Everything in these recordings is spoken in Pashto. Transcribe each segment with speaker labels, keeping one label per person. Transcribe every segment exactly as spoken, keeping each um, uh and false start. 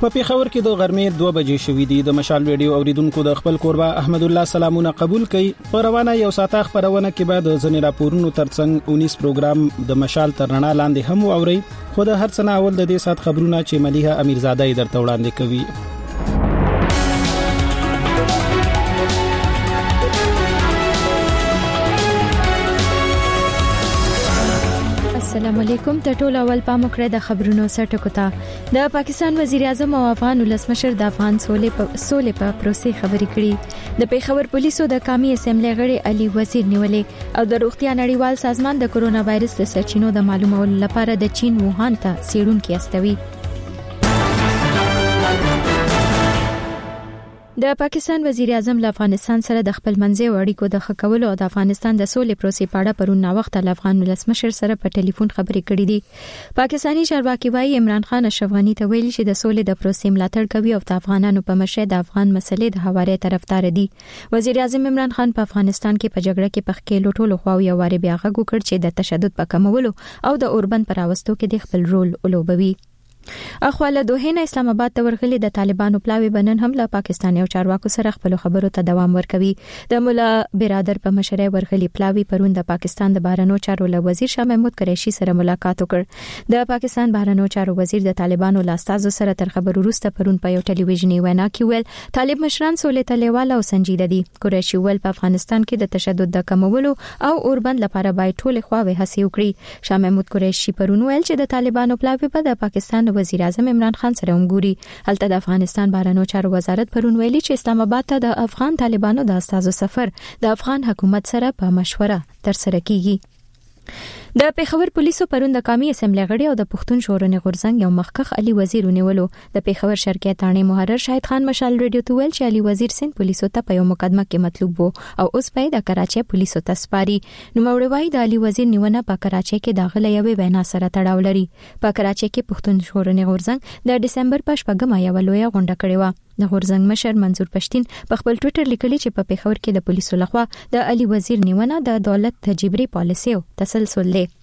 Speaker 1: په پیښور کې د غرمې دوه بجې شوې دي. د مشال ریډیو اوریدونکو د خپل کوربه احمد الله سلامونه قبول کړي. په روانه یو ساعته خبرونه کې بعد ځنې راپورونو ترڅنګ اونیس پروګرام د مشال تر رڼا لاندې هم واوري. خو د هر څه نه اول د دې سات خبرونه چې مليحه امیرزاده درته وړاندې کوي.
Speaker 2: السلام علیکم. ټول اول پام وکړئ د خبرونو سرټکو ته. د پاکستان وزیر اعظم او افغان ولسمشر د افغان سولې په سولې په پروسې خبرې کړې. د پیښور پولیسو د قومي اسمبلی غړي علي وزیر نیولې او د روغتیا نړیوال سازمان د کرونا وایرس د سرچینو د معلومولو لپاره د چین ووهان ته څېړونکي استوي. د پاکستان وزیر اعظم له افغانستان سره د خپل منځي اړیکو د ښه کولو او د افغانستان د سولې پروسې په اړه پرون وخت له افغان ولسمشر سره په ټلیفون خبرې کړې دي. پاکستانی چارواکي وايي عمران خان اشرف غنی ته ویلي چې د سولې د پروسې ملاتړ کوي او د افغانانو په مشه د افغان مسلې د حوالې طرفدار دي. وزیر اعظم عمران خان په افغانستان کې په جګړه کې په خکې لوټولو خو یو واره بیا غږ وکړ چې د تشدد په کمولو او د اوربند پر راوستو کې د خپل رول ولوبوي. اخواله دوه نه اسلام آباد ته ورغلي د طالبانو پلاوی بنن هم له پاکستاني او چارواکو سره خپل خبرو ته دوام ورکوي. د مولا برادر په مشرۍ ورغلي پلاوی پرون د پاکستان د بهرنیو چارو له وزیر شاه محمود قریشي سره ملاقات وکړ. د پاکستان بهرنیو چارو وزیر د طالبانو له استازو سره تر خبرو وروسته پرون په یو ټلویزیونی وینا کې ویل طالب مشران سولې ته لیواله او سنجیده دي. قریشي ویل په افغانستان کې د تشدد د کمولو او اوربند لپاره باید ټول خواوې هڅې وکړي. شاه محمود قریشي پرون ویل چې د طالبانو پلاوی په د پاکستان وزیر اعظم عمران خان سره ومګوري. هلته د افغانستان بهرنیو چارو وزارت پرون ویلي چې اسلام آباد ته د افغان طالبانو د استازو سفر د افغان حکومت سره په مشوره تر سره کیږي. د پیښور پولیسو پرون د قومي اسمبلی غړي او د پښتون شورونې غورځنګ یو مخکخ علي وزیر ونیولو. د پیښور شرقیه تانې محرر شاهد خان مشال ریډیو ته ویل چې علي وزیر سند پولیسو ته په یو مقدمه کې مطلوب وو او اوس په د کراچۍ پولیسو ته سپاري. نو موړوي د علي وزیر نیونه په کراچۍ کې داخله یوې وینا سره تړاو لري. په کراچۍ کې پښتون شورونې غورځنګ د ډسمبر په شپږمه یو لوی غونډه کړې و. د غورځنګ مشر منظور پښتين په خپل ټوئیټر لیکلي چې په پیښور کې د پولیسو لخوا د علي وزیر نیونه د دولت تجبري پالیسي او تسلسل دی.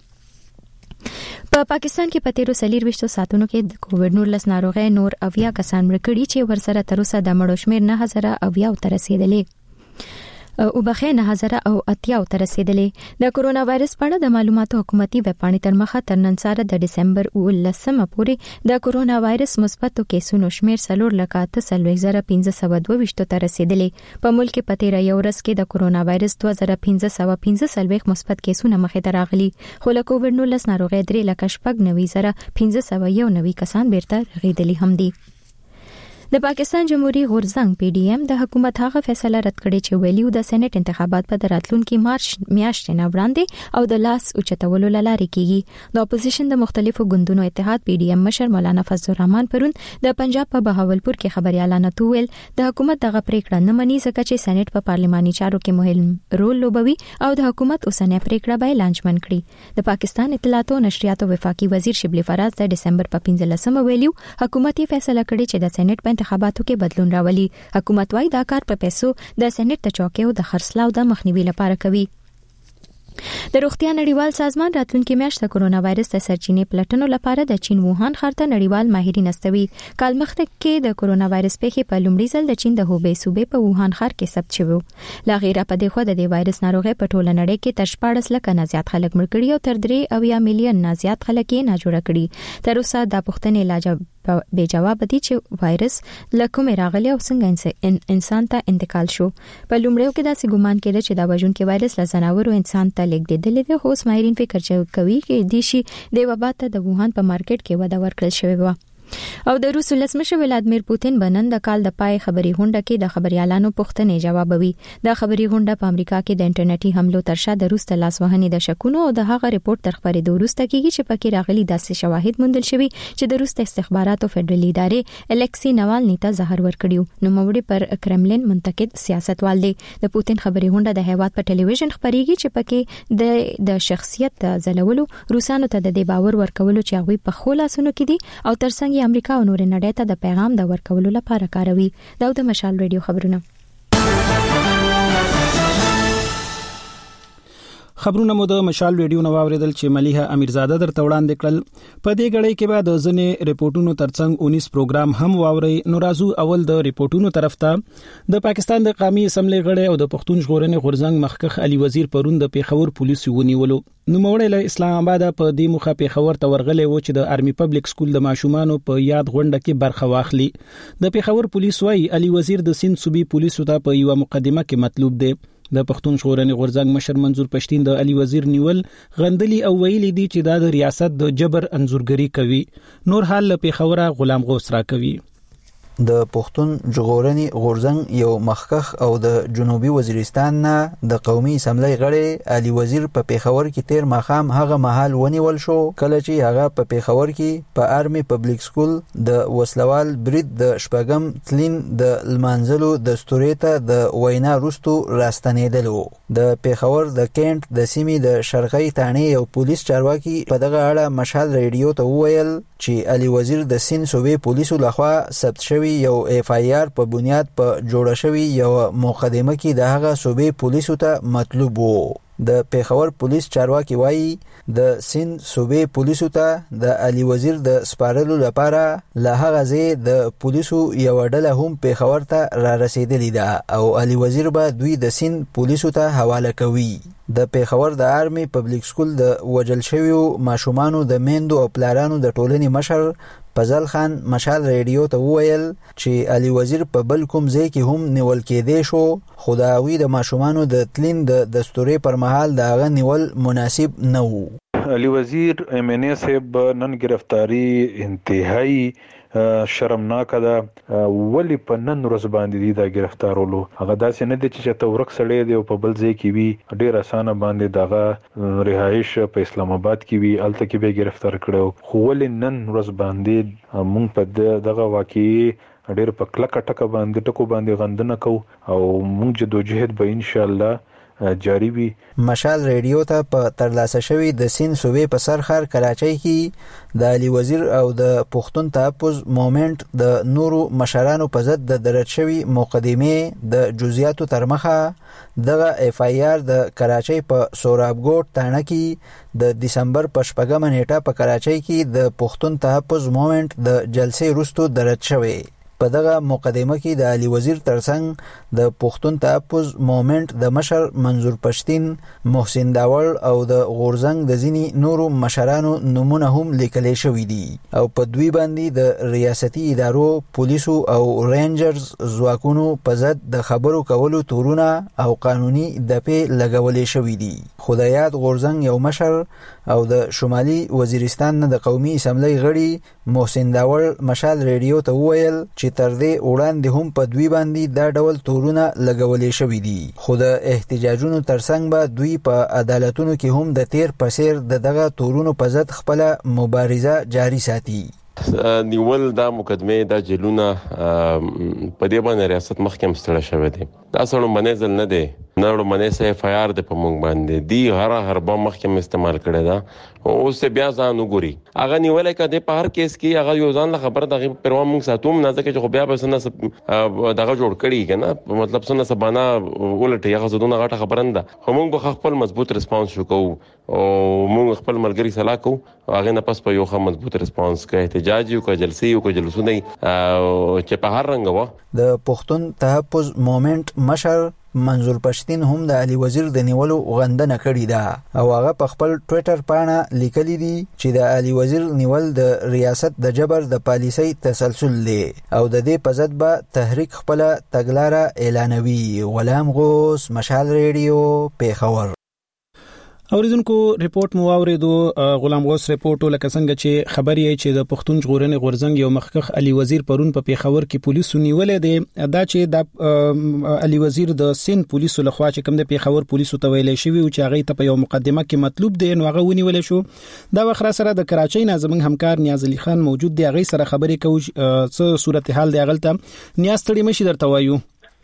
Speaker 2: په پا پاکستان کې په تیرو سلیر وشتو ساتونو کې د کووډ نولس ناروغي نور اویا کسان مړ کړي چې ورسره تر اوسه د مړو شمیر نه هزار اویا تر رسیدلې او بخې نه هزار او اتیا تر رسیدلې. د کرونا وایرس په اړه د معلوماتو حکومتي ویب پاڼې تر مخه تر نن سره د دسمبر ولسمه پورې د کرونا وایرس مثبتو کیسونو شمیر څلور لکه اته سلوي زره پنځه سوه دوه ویشت تر رسیدلې. په ملک په تیر یو ورځ کې د کرونا وایرس دوه زره پنځه سوه پنځه سلوي مثبت کیسونه مخې ته راغلي. خو له کووډ نولس ناروغي درې لکه شپږ نوي زره پنځه سوه یو نوي کسان بیرته رغیدلي هم دي. د پاکستان جمهوریت غورځنګ پی ډی ایم د حکومت هغه فیصله رد کړې چې ویلیو د سېنات انتخابات په راتلونکي مارچ میاشتې نه وړاندې او د لاس اوچتولو لارې کیږي. د اپوزیشن د مختلفو ګوندونو اتحاد پی ډی ایم مشر مولانا فضل الرحمن پرون د پنجاب په بهاولپور کې خبريالانه تویل د حکومت دغه پریکړه نه مني ځکه چې سېنات په پارلماني چارو کې مهم رول لوبوي او د حکومت اوسنۍ پریکړه به لانچمن کړي. د پاکستان اطلاعات او نشریاتو وفاقي وزیر شبلی فراز د دسمبر په پنځلسمه ویلیو حکومت یې فیصله کړې چې د سېنات په انتخاباتو کې بدلون راولي. حکومت وايي دا کار په پیسو د سېنات ته چوکیو د خرڅلاو د مخنیوي لپاره کوي. د روغتیا نړیوال سازمان راتلونکي میاشت د کرونا وایرس د سرچینې پلټنو لپاره د چین ووهان ښار ته نړیوال ماهرین استوي. کال مخکې کې د کرونا وایرس پیښې په لومړي ځل د چین د هوبی صوبې په ووهان ښار کې ثبت شوه. لا غیره په دې خو د دې وایرس ناروغي په ټوله نړۍ کې تر شپاړس لکه نه زیات خلک مړ کړي او تر درې اویا میلیون نه زیات خلک یې نه جوړ کړي. تر اوسه د پښتنې علاج به جواب دي چې وایرس لکه راغلی او څنګه انسان ته انتقال شو. په لومړیو کې داسې ګومان کېده چې دا وژونکي وایرس له ځناورو انسان ته لیږدېدلی دی، خو اوس ماهرین فکر کوي چې دې شي د وبا ته د ووهان په مارکیټ کې وده ورکړل شوې وه. او د روس ولسمشر ولادمیر پوتین بنن د کال د پای خبري غونډه کې د خبريالانو پوښتنې جوابوي. د خبري غونډه په امریکا کې د انټرنیټي حملو ترشا د روس د لاسوهنې د شکونو او د هغه ریپورت تر خبرېدو وروسته کېږي چې پکې راغلي داسې شواهد موندل شوي چې د روس د استخباراتو فدرالي ادارې الکسي ناوالني ته زهر ورکړیو. نو موړي پر کرملین منتقد سیاستوال دی. د پوتین خبري غونډه د هیواد په ټلویزیون خبريږي چې پکې د د شخصیت ځلولو روسانو ته د دې باور ورکولو چې هغه په خلاصونو کې دي او ترڅنګ امریکا او نور نړۍ ته د پیغام د ورکولو لپاره کاروي. دا د مشال ریډیو خبرونه.
Speaker 1: خبرونه مو د مشال ریډیو نو اوریدل چې مليحه امیرزاده درته وړاندې کړل. په دې غړې کې بعد ځنې ریپورتونو ترڅنګ اونیس پروګرام هم واوري. نو رازو اول د ریپورتونو طرف ته د پاکستان د قومي اسمبلی غړي او د پښتون ژغورنې غورځنګ مخکخ علي وزیر پرون د پیښور پولیسو ونیولو. نو موړې له اسلام آباد په دې مخه پیښور ته ورغلې و چې د آرمي پبلک سکول د ماشومانو په یاد غونډه کې برخه واخلي. د پیښور پولیس وايي علي وزیر د سند صوبې پولیسو ته په یو مقدمه کې مطلوب دی. د پښتون ژغورنې غورځنګ مشر منظور پښتين د علي وزیر نیول غندلي او ویلي دي چې د ریاست د جبر انزورګری کوي. نور حال له پیښوره غلام غوث را کوي.
Speaker 3: د پښتون ژغورنې غورځنګ یو مخکخ او د جنوبي وزیرستان نه د قومي اسمبلی غړي علي وزیر په پیښور کې تیر ماخام هغه محل ونیول شو کله چې هغه په پیښور کې په آرمي پبلک سکول د وسلوال برید د شپږم تلین د لمانځلو د ستوریته د وینا روستو راستنیدلو. د پیښور د کینټ د سیمې د شرقي تانې یو پولیس چارواکي په دغه اړه مشال ریډیو ته وویل چې علي وزیر د سند صوبې پولیسو لخوا ثبت شوی یو اف آی آر په بنیاد په جوړه شوی یو مقدمه کې د هغه صوبې پولیسو ته مطلوب وو. د پیښور پولیس چارواکي وایي د سند صوبې پولیسو ته د علي وزیر د سپارلو لپاره له هغه ځای د پولیسو یو ډله هم پیښور ته را رسیدلې ده او علي وزیر به دوی د سند پولیسو ته حواله کوي. د پیښور د آرمي پبلک سکول د وجل شویو ماشومانو د میندو او پلارانو د ټولنې مشر فضل خان مشال ریډیو ته وویل چې علي وزیر په بل کوم ځای کې هم نیول کېدی شو خو د هغوی د ماشومانو د تلین د دستورې پر مهال د هغه نیول مناسب نه وو.
Speaker 4: علي وزیر ایم ان ای صاحب نن گرفتاری انتهایی شرمناک ده. ولی په نن ورځ باندې دی دا گرفتارولو هغه داسې نه دی چې ته ورک سړی دی او په بل ځای کې وي ډیر اسانه باندې دغه رهایش په اسلام آباد کې وي الته کې به گرفتار کړو خو ولی نن ورځ باندې مونږ په دغه واقعي ډیر په کلکه ټکه باندې ټکو باندې غندنه کو او مونږ جدوجہد به ان شاء الله جاری وي.
Speaker 3: مشال ریډیو ته په ترلاسه شوی د سند صوبې په سرخر کراچۍ کې د علي وزیر او د پښتون تحفظ موومېنټ د نورو مشرانو په ضد د درج شوی مقدمې د جزئیاتو تر مخه دغه اف آی آر د کراچۍ په سورابګوټ تانه کې د دسمبر په شپږمه نیټه په کراچۍ کې د پښتون تحفظ موومېنټ د جلسې وروسته درج شوی. په دغه مقدمه کې د علي وزیر ترڅنګ د پښتون تحفظ موومېنټ د مشر منظور پښتين محسن داور او د غورځنګ د ځینی نورو مشرانو نمونه هم لیکل شوی دي او په دوی باندې د ریاستي ادارو پولیسو او رینجرز ځواکونو په ضد د خبرو کولو تورونه او قانوني دپې لګولې شوی دي. خو د یاد غورځنګ یو مشر او د شمالي وزیرستان نه د قومي اسمبلی غړي محسن داور مشال ریډیو ته وویل چې تر دې وړاندې هم په دوی باندې دا ډول تورونه لګولې شوي دي خو د احتجاجونو ترڅنګ به دوی په عدالتونو کې هم د تیر په څیر د دغه تورونو په ضد خپله مبارزه جاري ساتي.
Speaker 5: نیول دا مقدمه دا جیلونه په دې باندې ریاست مخکې مستړی شوی دی. دا سړو باندې ځل نه دی نه ورو باندې سه اف آی آر د په مونږ باندې دی هر هر به مخکې استعمال کړی دا اوس بیا ځان وګوري هغه نیولای کده په هر کیس کې هغه یو ځان له خبر دغه پروا مونږ ساتوم نه ځکه چې بیا به سن دغه جوړ کړي کنه مطلب سن سبانا ولټي هغه زدونه غټه خبرنده خو مونږ خپل مضبوط ریسپانس شو کو او مونږ خپل ملګری صلاح کو هغه نه پس په یو خه مضبوط ریسپانس کوي احتجاج یو کو جلسې یو کو جلسونه چې په هر رنګ و.
Speaker 3: د پښتون تحفظ موومېنټ مشر منظور پښتين هم د علي وزیر د نیولو غندنه کړې ده او هغه په خپل ټوئیټر باندې لیکلي دي چې د علي وزیر نیول د ریاست د جبر د پالیسۍ تسلسل دی او د دې په ضد به تحریک خپل تګلاره اعلانوي. غلام غوث مشال ریډیو پیښور.
Speaker 1: اوریدونکو ریپورت مو اوریدو غلام غوث ریپورت لکه څنګه چې خبري چې د پښتون ژغورنې غورځنګ یو مخکخ علي وزیر پرون په پیښور کې پولیسو نیولې دي دا چې د علي وزیر د سین پولیسو لخوا چې کوم د پیښور پولیسو ته ویلې شوی او چې هغه ته په یو مقدمه کې مطلوب دی نو هغه ونیولې شو. دا وخت سره د کراچۍ نازمن همکار نیاز علي خان موجود دی هغه سره خبرې کوي څه صورتحال دی هغه ته نیاز تړي مشي درته وایو.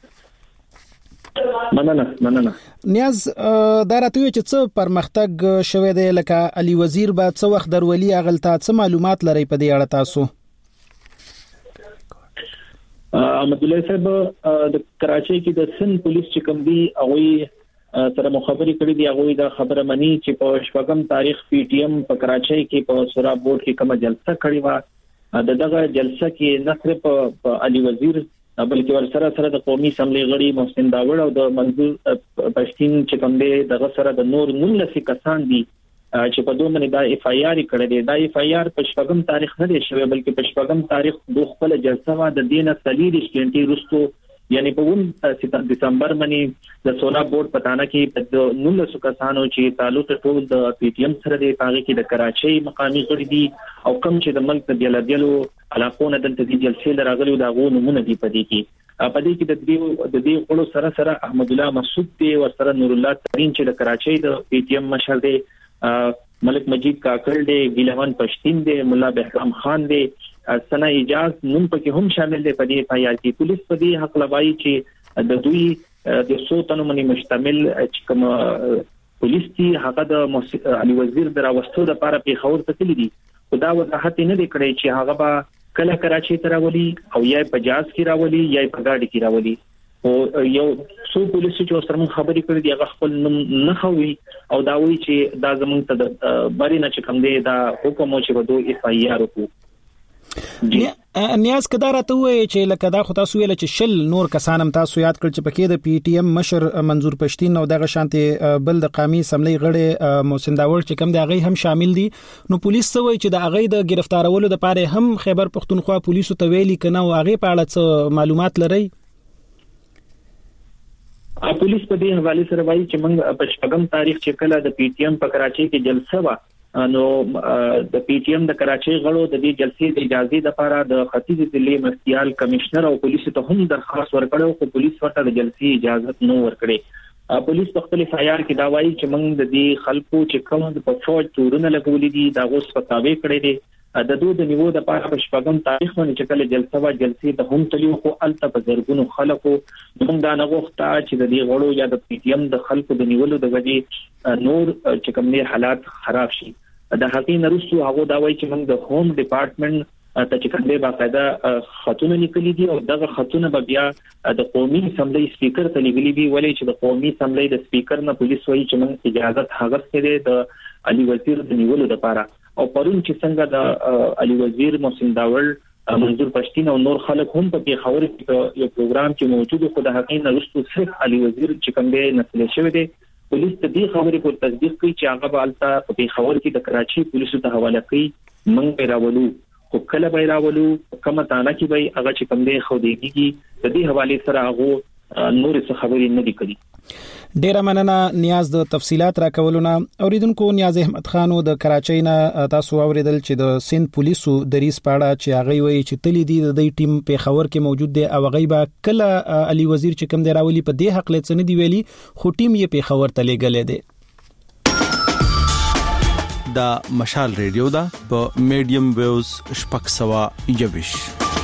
Speaker 6: مننه مننه
Speaker 1: نیاز دا راته چې څه پرمختګ شوه دی لکه علي وزیر با څه وخت درولي اغلتا څه معلومات لري په دې اړه تاسو؟
Speaker 6: احمد الله صاحب د کراچۍ کې د سن پولیس چې کوم دی هغه سره مخابري کړې دي هغه دا خبره مني چې په شپږم تاریخ پی ټی ایم په کراچۍ کې په سورا بورډ کې کومه جلسه کړې و د دغه جلسه کې نه صرف په علي وزیر بلکې ورسره سره د قومي اسمبلی غړي محسن داوړ او د منظور پښتين چې کوم دی دغه سره د نور نولس کسان دي چې په دوه باندې دا اف آی آر کړی دی دا اف آی آر په شپږم تاریخ نه دی شوی بلکې په شپږم تاریخ د خپل جلسه وا د دینه سلیری شټي رستو یعنی په اون دسمبر باندې د سورا بورډ پټانه کې د نولس کسانو چې تعلق ټول د پی ټی ایم سره دی پاره کې د کراچۍ مقامي غړي دي او کوم چې د ملک د بیلابیلو علاقونو د دې جلسې لراغلي دا غو نمونه دي پدې کې پدې کې د دې د دې خلکو سره سره احمد الله مسعود دی او سره نور الله ترين چې د کراچۍ د پی ټی ایم مشر دی ملک مجید کاکل دی ګیلوان پښتين دی مولا بهرام خان دی سنا اجاز نوم پکې هم شامل دی په دې پایال کې پولیس په دې حق لوي چې د دوی د سوتنو منی مشتمل چې کوم پولیس دي هغه د علي وزیر دراوستو د لپاره په خور ته تللی دي خدا وضاحت نه دی کړی چې هغه با کله کراچۍ ته راولي او یا په جاز کې راولي یا په گاډي کې راولي او یو څو پولیسو چې سره خبرې کړې دي هغه خپل نه خوي او دا وایي چې دا زمونږ ته بری نه چې کوم دی دا حکم او چې ودو اف آی آر وکړو
Speaker 1: نیاز کدا راته وایي چې لکه دا خو تاسو ویل چې شل نور کسانم تاسو یاد کړ چې پکې د پی ټی ایم مشر منظور پښتين او دغه شانتي بل د قومي اسمبلی غړي محسن داوړ چې کوم دی هغه هم شامل دي نو پولیس سوي چې د هغه د گرفتارولو د پاره هم خیبر پښتونخوا پولیسو ته ویلي کنه او هغه په اړه څه معلومات لري
Speaker 6: پولیس په دې حواله سره وایي چې موږ په شپږم تاریخ چې کله د پی ټی ایم په کراچۍ کې جلسه وا نو د پی ټی ایم د کراچۍ غړو د دې جلسې د اجازه لپاره د ختیځ ضلع مرستيال کمشنر او پولیس ته هم درخواست ورکړو خو پولیس ورته د جلسې اجازه نه ورکړي پولیس په خپل فایار کې دا وایي چې موږ د دې خلکو چې کوم د فوج تورونه لګولې دي دا غوښ پتاوي کړی دي د دوه د نیو د پاره په شپږم تاریخ باندې چې کله جلسه وا جلسې ته هم تلیو خو الته په زرګونو خلکو موږ دا نه غوښتا چې د دې غړو یا د پی ټی ایم د خلکو د نیولو د وجې نور چې کوم نه حالات خراب شي د حقیقت نرسو هغه دا وایي چې موږ د هوم ډپارټمنټ ته چې کوم دی باقاعده خطونه لیکلي دي او دغه خطونه به بیا د قومي اسمبلی سپیکر ته لیکلي دي ولې چې د قومي اسمبلی د سپیکر نه پولیس وایي چې موږ اجازه هغه څه د علي وزیر د نیولو لپاره او پرون چې څنګه د علي وزیر محسن داوړ منظور پښتين او نور خلک هم په خبرو کې یو پروګرام چې موجود خو د حقیقت نرسو صرف علي وزیر چې کوم دی نسل شوی دی پولیس د دې خبرې په تصدیق کوي چې هغه بالته په خبر کې د کراچۍ پولیسو ته حواله کوي موږ به راولو خو کله به راولو کومه تانه کې به هغه چې کوم دی خو دیږي د دې حواله سره هغه نور څه خبرې نه دي کړې
Speaker 1: ډیره مننه نیاز د تفصيلات راکولونه اوریدونکو نیاز احمد خانو د کراچۍ نه تاسو اوریدل چې د سند پولیسو د ریس پاړه چې هغه وایي چې تلی دي د دې ټیم په خبر کې موجود دی او هغه به کله علي وزیر چې کوم دی راولي په دې حق لڅ نه دی ویلي خو ټیم یې په خبر تلې غلې دی
Speaker 7: دا مشال ریډیو دا په میډیم ویوز شپږ سوه یوش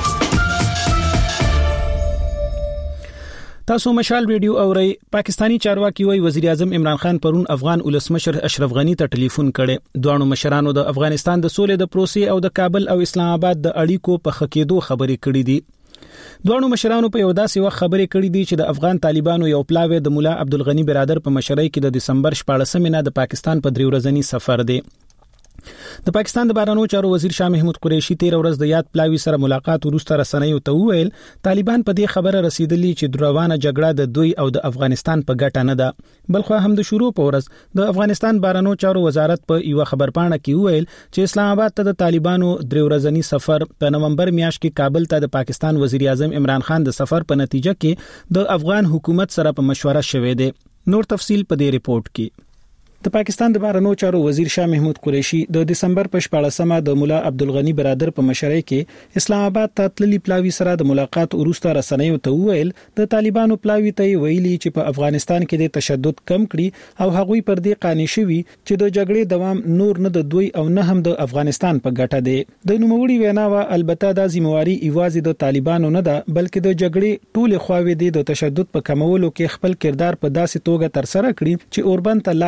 Speaker 1: تاسو مشال ریډیو اورئ پاکستانی چارواکي وای وزیر اعظم عمران خان پرون افغان ولسمشر اشرف غنی ته ټلیفون کړي دوه مشرانو د افغانستان د سولې د پروسې او د کابل او اسلام آباد د اړیکو په خکېدو خبرې کړې دي دوه مشرانو په یو داسې وخت خبرې کړې دي چې د افغان طالبانو یو پلاوی د مولا عبدالغنی برادر په مشرۍ کې د دسمبر شپاړسمې نه د پاکستان په درې ورځنی سفر دی د پاکستان د بهرنیو چارو وزیر شاه محمود قریشي تیر ورځ د یاد پلاوی سره ملاقات وروسته رسنیو ته وویل طالبان په دې خبره رسیدلی چې دروازه جګړه د دوی او د افغانستان په ګټه نه ده بلخو هم د شروع په ورځ د افغانستان بهرنیو چارو وزارت په یو خبرپاڼه کې وویل چې اسلام آباد ته د طالبانو درې ورځنی سفر په نومبر میاشت کې کابل ته د پاکستان وزیر اعظم عمران خان د سفر په نتیجه کې د افغان حکومت سره په مشوره شوې ده نور تفصيل په دې ریپورت کې د پاکستان د بهرنیو چارو وزیر شاه محمود قریشي د دسمبر په شپاړسمه د مولا عبدالغنی برادر په مشرۍ کې اسلام آباد ته تللی پلاوی سره د ملاقات وروسته رسنیو ته وویل د طالبانو پلاوی ته ویلي چې په افغانستان کې د تشدد کم کړي او هغوی پر دې قانع شوي چې د جګړې دوام نور نه د دوی او نه هم د افغانستان په ګټه دی د نوموړي ویناوه البته د ذمہواری ایوازي د طالبانو نه ده بلکې د جګړې ټول خواوې د تشدد په کمولو کې خپل کردار په داسې توګه تر سره کړی چې اوربند ته لار برابر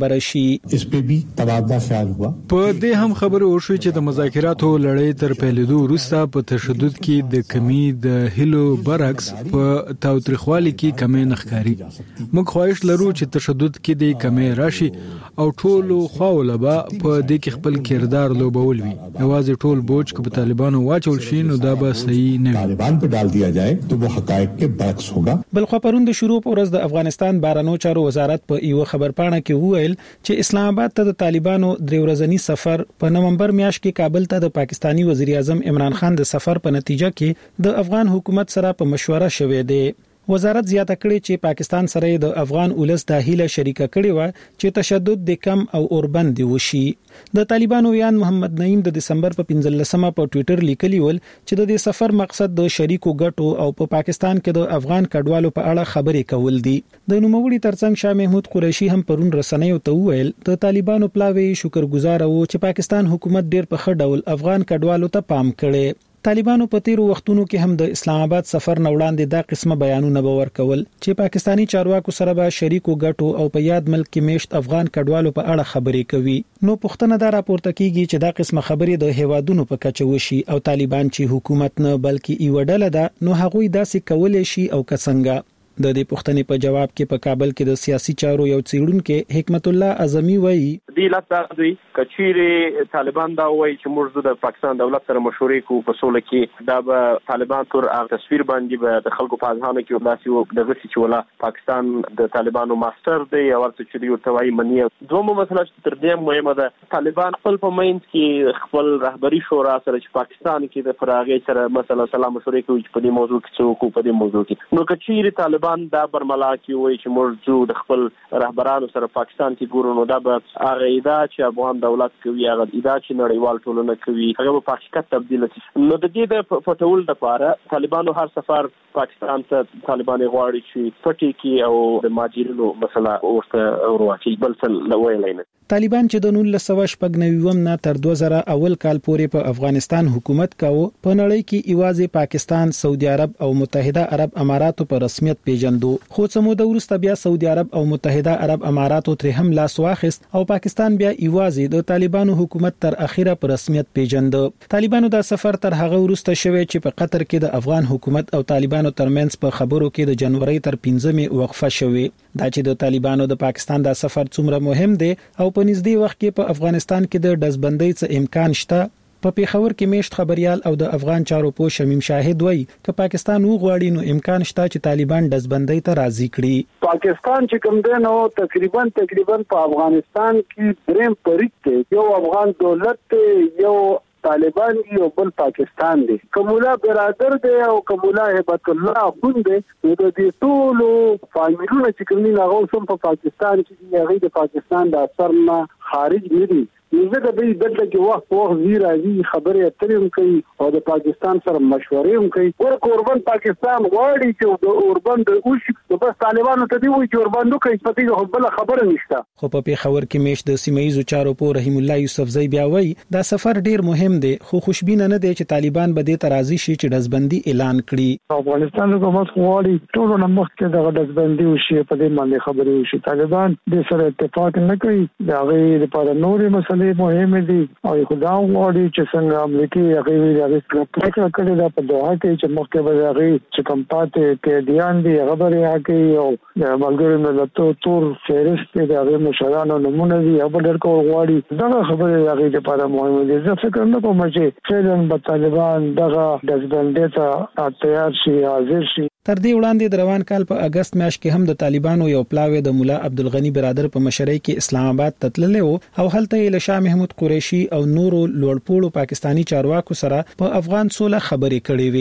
Speaker 1: برابر شي.
Speaker 8: اس په بي تبادله خیال هوا
Speaker 9: په دې هم خبره وشو چې د مذاکراتو لړۍ تر پیلېدو وروسته په تشدد کې د کمی د هلو برعکس په تاوتریخوالي کې کمی نخکاری. موږ خواهش لرو چې تشدد کې د کمی راشي او ټولو خواو لبا په دې کې خپل کردار لوبول وي. یوازې ټول بوج کو په طالبانو واچول شي نو دا به صحیح نه وي.
Speaker 8: طالبان په ډال دیا جائے تو وہ حقائق کے برعکس ہوگا.
Speaker 1: بل خو پروند شروع پورز د افغانستان بارانو چارو وزارت په یو خبرپاڼه کې وویل چې اسلام آباد ته د طالبانو درې ورځنی سفر په نومبر میاشت کې کابل ته د پاکستانی وزیر اعظم عمران خان د سفر په نتیجه کې د افغان حکومت سره په مشوره شوې ده. وزارت زیاته کړې چې پاکستان سره د افغان اولس د هیله شریکه کړې و چې تشدد د کم او اوربند وشي. د طالبانو ویان محمد نعیم د دسمبر په پنځلسمه په ټوئیټر لیکلی ول چې د دې سفر مقصد د شریکو ګټو او په پاکستان کې د افغان کډوالو په اړه خبرې کول دي. د نوموړي ترڅنګ شاه محمود قریشي هم پرون رسنیو ته وویل د طالبانو پلاوی شکرګزار وو چې پاکستان حکومت ډېر په ښه ډول افغان کډوالو ته پام کړي. طالبانو په تیرو وختونو کې هم د اسلام آباد سفر نه وړاندې دا قسمه بیانونه باور کول چې پاکستانی چارواکو سره به شریکو ګټو او په یاد ملک کې میشت افغان کډوالو په اړه خبرې کوي. نو پښتنه دا راپورته کیږي چې دا قسمه خبرې د هیوادونو په کچه وشي او طالبان چې حکومت نه بلکې یو ډله ده نو هغوی داسې کولای شي او کڅنګه. د دې پښتنې په جواب کې په کابل کې د سیاسي چارو یو څېړونکو حکمت الله اعظمي وایي
Speaker 10: دی لته دوی کچيري طالبان دا وایي چې موږ د پاکستان دولت سره مشورې کوو په سوله کې دا به طالبان تر هغه تصویر باندې به د خلکو په ځانو کې ولاسي او د غسي چې ولا پاکستان د طالبانو ماستر دی او ورته چې یو توای منی دومره مسله چې تر دې مهمه ده طالبان خپل په مینس کې خپل رهبری شورا سره چې پاکستان کې د فراغې سره مثلا سلام مشورې کوي په دې موضوع کې څوک په دې موضوع کې نو کچيري طالبان دا برملا کې وایي چې موږ د خپل رهبرانو سره پاکستان کې ګورو نو دا به هغه ادا چې افغان دولت کوي هغه ادا چې نړیوال ټولنه کوي هغه په حقیقت تبدیل شي. نو د دې د پټول لپاره طالبانو هر سفر پاکستان ته طالبان غواړي چې پټي کې او د ماجرینو مسله ورته ورواچي بل څه ویلای نه.
Speaker 1: طالبان چې د نولس سوه شپږ نوي نه تر دوه زره اول کال پورې په افغانستان حکومت کاوه په نړۍ کې ایوازې پاکستان، سعودي عرب او متحده عرب اماراتو په رسمیت پیژندو خو څه موده وروسته بیا سعودي عرب او متحده عرب اماراتو تر هم لاس واخیست او پاکستان بیا ایوازې د طالبانو حکومت تر اخیره په رسمیت پیژند. طالبانو دا سفر تر هغه وروسته شوی چې په قطر کې د افغان حکومت او طالبانو ترمنځ په خبرو کې د جنوري تر پنځمې وقفه شوی. دا چې د طالبانو د پاکستان دا سفر څومره مهم دی او په نږدې وخت کې په افغانستان کې د دزبندۍ څخه امکان شته. په پیښور کې میشت خبريال او د افغان چارو پوه شمیم شاهد وایي چې پاکستان وغواړي نو امکان شته چې طالبان دزبندۍ ته راضي کړي.
Speaker 11: پاکستان چې کوم دی نو تقریبا تقریبا په افغانستان کې دریم پریک دی، یو افغان دولت یو طالبان یو بل پاکستان دی، کومولا برادر دی او کومولا هبت الله خون دی. د دې ټولو فامیلونو چې کوم نه غوښم په پاکستان کې هغه د پاکستان د اثر نه خارج نه دي. زه د دې بدله کې وخت په وخت زیرا دي خبرې اترې کوي او د پاکستان سره مشورې هم کوي. ورکه اوربند پاکستان غواړي چې د اوربند اوس نو بس طالبانو ته دی وایي چې اوربندو کوي په دې بل خبره نشته.
Speaker 1: خو په پیښور کې میش د سیمایي چارو په رحیم الله یوسفزئی بیا وایي دا سفر ډیر مهم دی خو خوشبینه نه دی چې طالبان به دې ته راضي شي چې دزبندي اعلان کړي.
Speaker 12: افغانستان حکومت غواړي ټول نه مخکې د دزبندي وشي په دې باندې خبرې وشي. طالبان د سره اتفاق نه کوي دا غي لپاره نورې مسلې مهمه دي او خدا غواړي چې څنګه امریکای هغه وی هغه پریکړه کړې ده په دوحه کې چې مخکې به هغه چې کوم پاتې کې دیان دي خبرې هغه او د ملګرو ملتونو تور فهرست د هغه مشرانو نمونه دي هغه ډېر کو غواړي دا خبرې هغه لپاره مهمه دي. زه فکر نه کوم چې فعلا به طالبان دغه دزبندۍ ته تیار شي حاضر شي.
Speaker 1: تر دې وړاندې د روان کال په اگست میاشت کې هم د طالبانو یو پلاوی د مولا عبدالغنی برادر په مشرۍ کې اسلام آباد ته تللی و او هلته یې له شاه محمود قریشي او نورو لوړپوړو پاکستانی چارواکو سره په افغان سوله خبرې کړې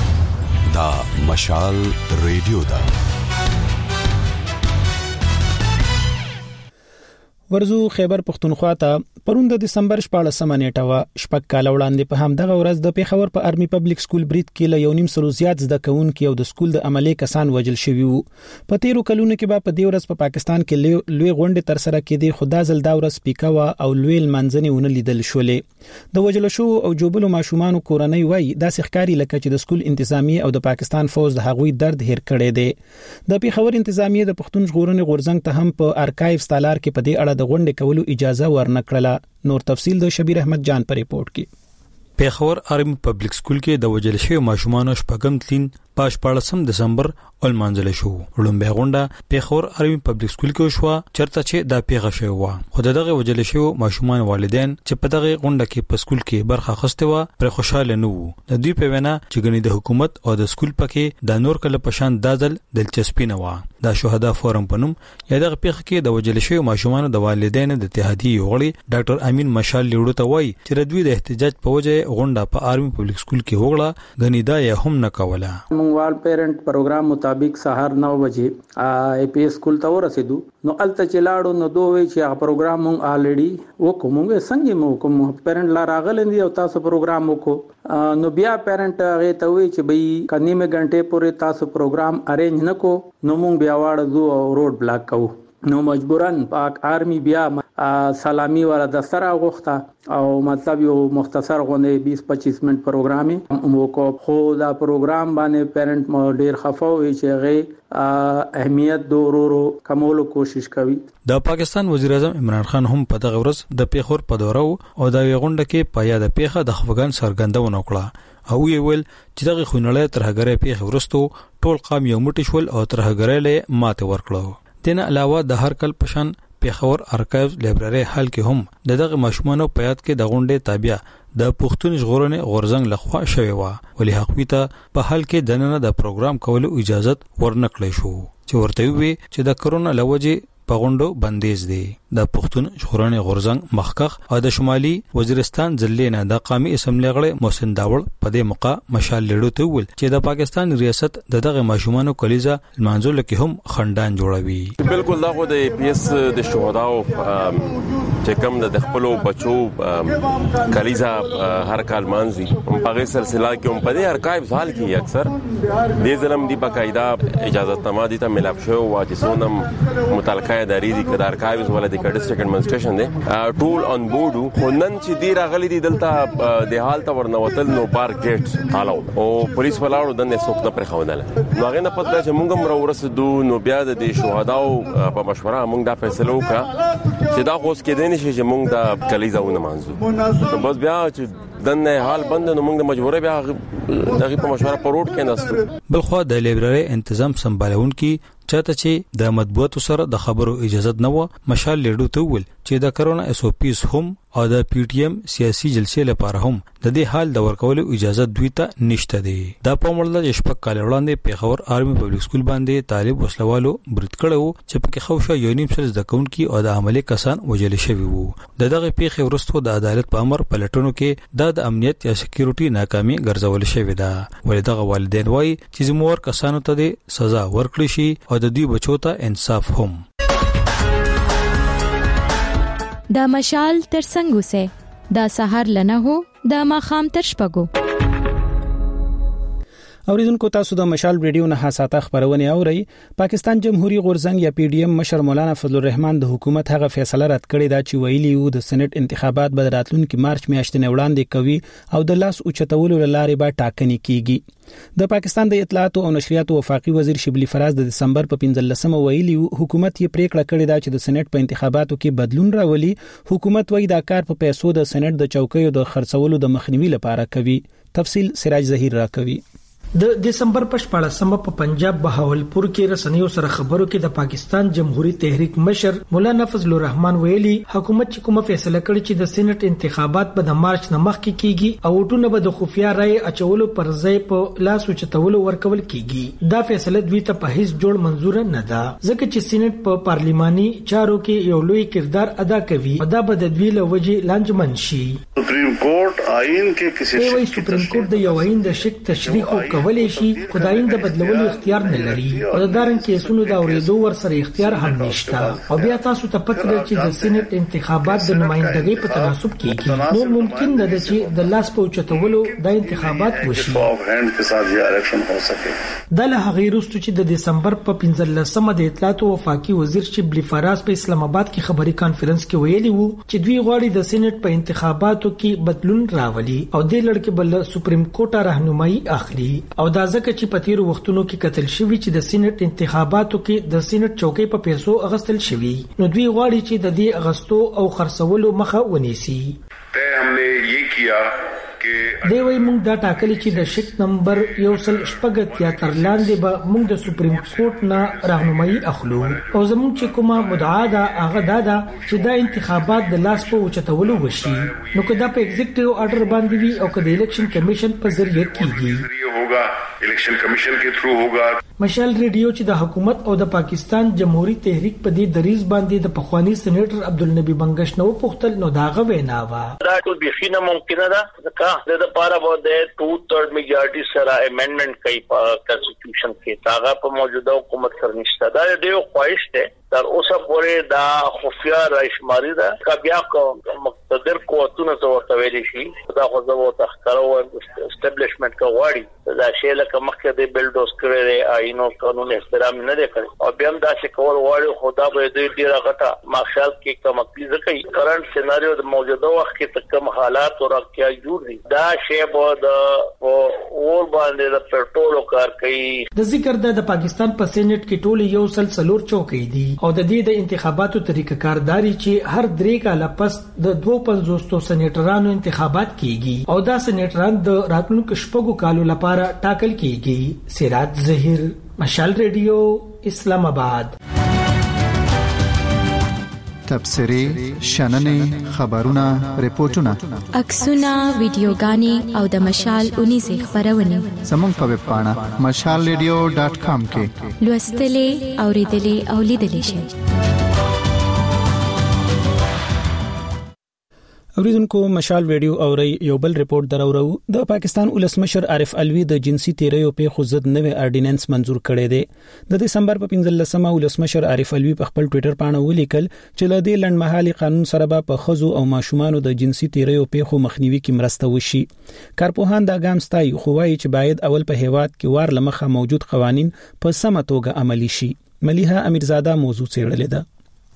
Speaker 1: وې.
Speaker 13: دا مشال ریډیو دا
Speaker 1: ورزو خیبر پختونخوا ته پرون د دسمبر شپاړسمه نیټه وا شپږ کال وړاندې په همدغه ورځ د پیښور په آرمي پبلک سکول برید کې له یو نیم سلو زیات زده کوونکي او د سکول د عملي کسان وژل شوي وو. په تیرو کلونو کې به په دې ورځ په پاکستان کې لوی غونډې تر سره کېدې خو دا ځل دا ورځ پیکوا او لوی لمانځنې ونه لیدل شولې. د وژل شو او جوبلو ماشومان کورنۍ وایي داسې ښکاري لکه چې د سکول انتظامیه او د پاکستان فوج د هغوی درد هیر کړی دی. د پیښور انتظامیه د پښتون ژغورنې غورځنګ ته هم په ارکایوز تالار کې په دې اړه د غونډې کولو اجازه ورنکړه. نور تفصيل د شبیر احمد جان په ریپورت کې.
Speaker 14: پیښور آرمي پبلک سکول کې د وجل شوی ماشومان شپږم تلین پاش پاړسم دسمبر ول منځل شو. لومبه غونډه پیښور آرمي پبلک سکول کې شو چرته چې د پیغه شوی و. خو دغه وجل شوی ماشومان والدین چې په دغه غونډه کې په سکول کې برخه اخیسته و پر خوشاله نه وو. د دوی په وینا چې غني د حکومت او د سکول پکې د نور کله پشان دادل دلچسپي نه و. د شهدا فورم پنوم یا دغه پیغه کې د وجل شوی ماشومان د والدین د اتحادیې غړي ډاکټر امین مشال لیوړو ته وایي چې د دوی د احتجاج په وجه غونډه په آرمي پبلک سکول کې وګړه غني دا یې هم نه کوله.
Speaker 15: وال پیرنٹ پروګرام مطابق سهار نو بجې ای پی ایس سکول ته ورسېدو. نو الته چې لاړو نو دوی چې هغه پروګرام مونږ الریډي وکومږه څنګه مو کوم پیرنٹ لا راغلندي او تاسو پروګرام وکړو. نو بیا پیرنٹ هغه ته وی چې بې کنيمه غنټه پورې تاسو پروګرام ارینج نکو. نو مونږ بیا واړو دو او روډ بلاک کوو. نو مجبورن پاک آرمی بیا سلامي ولا د سره غوښته او مطلب یو مختصر غونډه بیس پچیس منټ پروګرام مو کو. خو دا پروګرام باندې پیرنٹ مو ډیر خفه وي چې غي اهمیت دورورو کمولو کوشش کوي.
Speaker 14: د پاکستان وزیر اعظم عمران خان هم په دغه ورځ د پیښور په دوره او د غونډه کې په یاد پیښه د خفګان سرګندونه وکړه او یې ویل چې دغه خونړې ترهګرې پیښه ورستو ټول قام یو موټی شول او ترهګرې له ماته ورکړو. دنه علاوه د هر کل پشان پیښور ارکایوز لایبرری حل کې هم د دغه مشمونو په یاد کې د غونډې تابع د پښتون ژغورنې غورزنګ لخوا شوی و. ولې حقوقي ته په حل کې دنه د پروګرام کولو اجازه ورنکړې شو چې ورته وی چې د کرونا لوجه په غونډو بندیز دی. د پښتون ژغورنې غورزنګ مخکخ او د شمالي وزیرستان ځلینا د قومي اسمبلی غړي محسن داوړ په دې موقع مشال لیډو ته ویل چې د پاکستان ریاست دغه ماشومانو کلیزه منځول کې هم خندان جوړوي.
Speaker 5: بالکل دا خو د پی اس د شهداو چې کوم د خپلو بچو کلیزه هر کال مانځي په هغه سلسله کې هم په دې ارکایوز حال کې اکثر دې ظلم دی باقاعده اجازه تما دي ته ملاب شو او چې سونم متعلقه ادارې دي کډار ارکایوز ولې د ډیسټریکټ ایڈمنسټریشن دی ټول آن بورډ خو نن چې دی راغلي دي دلته د حال ته ورنوتل نو بار ګیټ تالاو او پولیس ولاړو دنه څوک نه پرخونه نو هغه نه پته چې مونږ هم ورسېدو نو بیا د شهداو په مشوره مونږ دا فیصله وکړه چې دا اوس کې دیني شي چې مونږ د کلیزاونه مانځو. بس بیا چې دنه حال بند نو مونږ د مجبورې بیا دغه په مشوره پروت کې نستو.
Speaker 14: بلخو د لایبرری تنظیم سمبالون کې چاته چې د مطبوعاتو سره د خبرو اجازه نه و. مشال لیډو ته ویل چې د کرونا اس او پیز هم او د پی ټی ایم سیاسي جلسې لپاره هم د دې حال د ورکولو اجازه دوی ته نشته دی. دا په مړل د شپږ کال وړاندې پیښور آرمي پبلک سکول باندې طالب وسلوالو برید کړو چې په کې خوښه یو نیم سل ځکونکي او د عملي کسان وجل شوی وو. د دغه پیښې ورستو د عدالت په امر پلټونو کې د امنیت یا سکیورټي ناکامي ګرځول شوی ده. ولې دغه والدین وایي چې زموږ کسانو ته د سزا ورکړي شي او د دوی بچو ته انصاف هم.
Speaker 2: دا مشال تر څنګه سه دا سحر لنه هو دا ماخام تر شپګو.
Speaker 1: اوریدونکو تاسو د مشال ریډیو نه حساسه خبرونه اورئ. پاکستان جمهوریت غورزنګ یا پی ډی ایم مشر مولانا فضل الرحمن د حکومت هغه فیصله رد کړې ده چې ویلي وو د سېنات انتخابات به راتلونکي مارچ میاشتې نه وړاندې کوي او د لاس اوچتولو لارې به ټاکنې کیږي. د پاکستان د اطلاعات او نشریات وفاقي وزیر شبلی فراز د دسمبر په پنځلسمه ویلي حکومت یې پریکړه کړې ده چې د سېنات په انتخاباتو کې بدلون راولي. حکومت وایي دا کار په پیسو د سېنات د چوکیو د خرڅولو د مخنیوي لپاره کوي. تفصیل سراج ظهیر را کوي.
Speaker 16: د دسمبر په شپاړسمه په پنجاب بهاولپور کې رسنیو سره خبرو کې د پاکستان جمهوریت تحریک مشر مولانا فضل الرحمن ویلي حکومت چې کومه فیصله کړې چې د سېنات انتخابات به د مارچ نه مخکې کیږي او وټونه به د خفیا رائے اچولو پر ځای په لاس وچتولو ورکول کیږي. دا فیصله دوی ته په هیڅ جوړ منزور نه ده ځکه چې سېنات په پارلیماني چارو کې یو لوی کردار ادا کوي او دا به د دوی له وجې لانجمن شي.
Speaker 17: سپریم کورټ آئین کې کسی
Speaker 16: شي سپریم کورټ د یو آئین د شک تشریح کولای شي خداین د بدلولو اختیار نه لري او د دارن کیسونو د اوریدو ور سره اختیار هم نشته. او بیا تاسو ته پته ده چې د سېنات انتخابات د نمائندګۍ په تناسب کېږي نو ممکن ده چې د لاس په چتولو د انتخابات وشي د له هغه وروسته چې د دسمبر په پنځلسمه د اطلاعات او وفاقي وزیر شبلی فراز په اسلام آباد کې خبري کانفرنس کې ویلي وو چې دوی غواړي د سېنات په انتخاباتو کې بدلون راولي او د لړ کې بل سپریم کورټ راهنمایي اخلي. او دا ځکه چې په تیر وختونو کې قتل شوی چې د سېنات انتخاباتو کې د سېنات چوکۍ په پیسو اغستل شوی، نو دوی غواړي چې د دې اغستو او خرڅولو مخه ونیسي.
Speaker 17: ته همने یہ کیا
Speaker 16: دی وی موږ دا ټاکلی چې د شک نمبر یو سل شپږ یا تر لاندې به موږ د سپریم کورټ نه راهنمایي اخلو او زموږ چې کومه مدعا ده هغه دا ده چې دا انتخابات د لاس په اوچتولو وشي، نو که دا په ایگزیکټیو آرډر باندې وي او که د الیکشن کمیشن په ذریعہ کیږي
Speaker 17: الیکشن کمیشن کے تھرو ہوگا.
Speaker 16: مشال ریډیو چې د حکومت او د پاکستان جمهوریت تحریک په دې دریز باندې د پخوانی سېنیټر عبدالنبی بنگش نو پختل نو داغه وینا وا
Speaker 18: دا ټول بيخي نه ممکنه ده ځکه د لپاره به د ټو تھرډ میجارټي سره امندمنت کوي په کانسټیټیوشن کې تاغه په موجوده حکومت سره نشته. دا ډېر خواهش ده تر اوسه پورې دا خفیا راشماري ده کا بیا کو مقتدر قوتونه ورته ویل شي دا خو زو تخکرو اسټابلیشمنت کا غواړي دا شی لکه مخکې د بلډوز کړي آینو قانون احترام نه دی کړی او بیا هم دا چې کول غواړي خدا به دې ډیره غټه مارشال کې کوم اپیزه کوي. کرنٹ سيناريو د موجوده وخت کې کوم حالات او راکیا جوړ دي دا شی به د اور باندې د پټرولو کار کوي.
Speaker 16: د ذکر د پاکستان په سېنات کې ټول یو سلسلور چوکۍ دي او د دې د انتخاباتو طریقه کارداري چې هر درې کاله پس د دوه پنځوس سېنیټرانو انتخابات کیږي او دا سېنیټران د راتلونکو شپږو کالو لپاره ټاکل کیږي. سراج ظهیر، مشال ریډیو، اسلام آباد.
Speaker 19: تبصري، شننې، خبرونه، ریپورتونه،
Speaker 2: عکسونه، ویډیوګانې او د مشال اونیزه خبرونه
Speaker 19: زموږ په ویب پاڼه مشال ریډیو ډاټ کام کې
Speaker 2: لوستلې، اوریدلې او لیدلې شئ.
Speaker 1: اوریدونکو مشال ویډیو اوري یو بل ریپورت دراورو. د پاکستان ولسمشر عارف علوی د جنسي تیریو په خوځد نوې اورډیننس منزور کړی دی. د دسمبر په پنځلسمه ولسمشر عارف علوی په خپل ټوئیټر باندې ولیکل چې له دې لنډمهالي قانون سره به په خزو او ماشومان د جنسي تیریو په خو مخنیوي کې مرسته وشي. کارپوهان دا ګام ستایي خو وايي چې باید اول په هیواد کې وار لمخه موجود قوانين په سمه توګه عملي شي. مليحه امیرزاده موضوع څېړلې ده.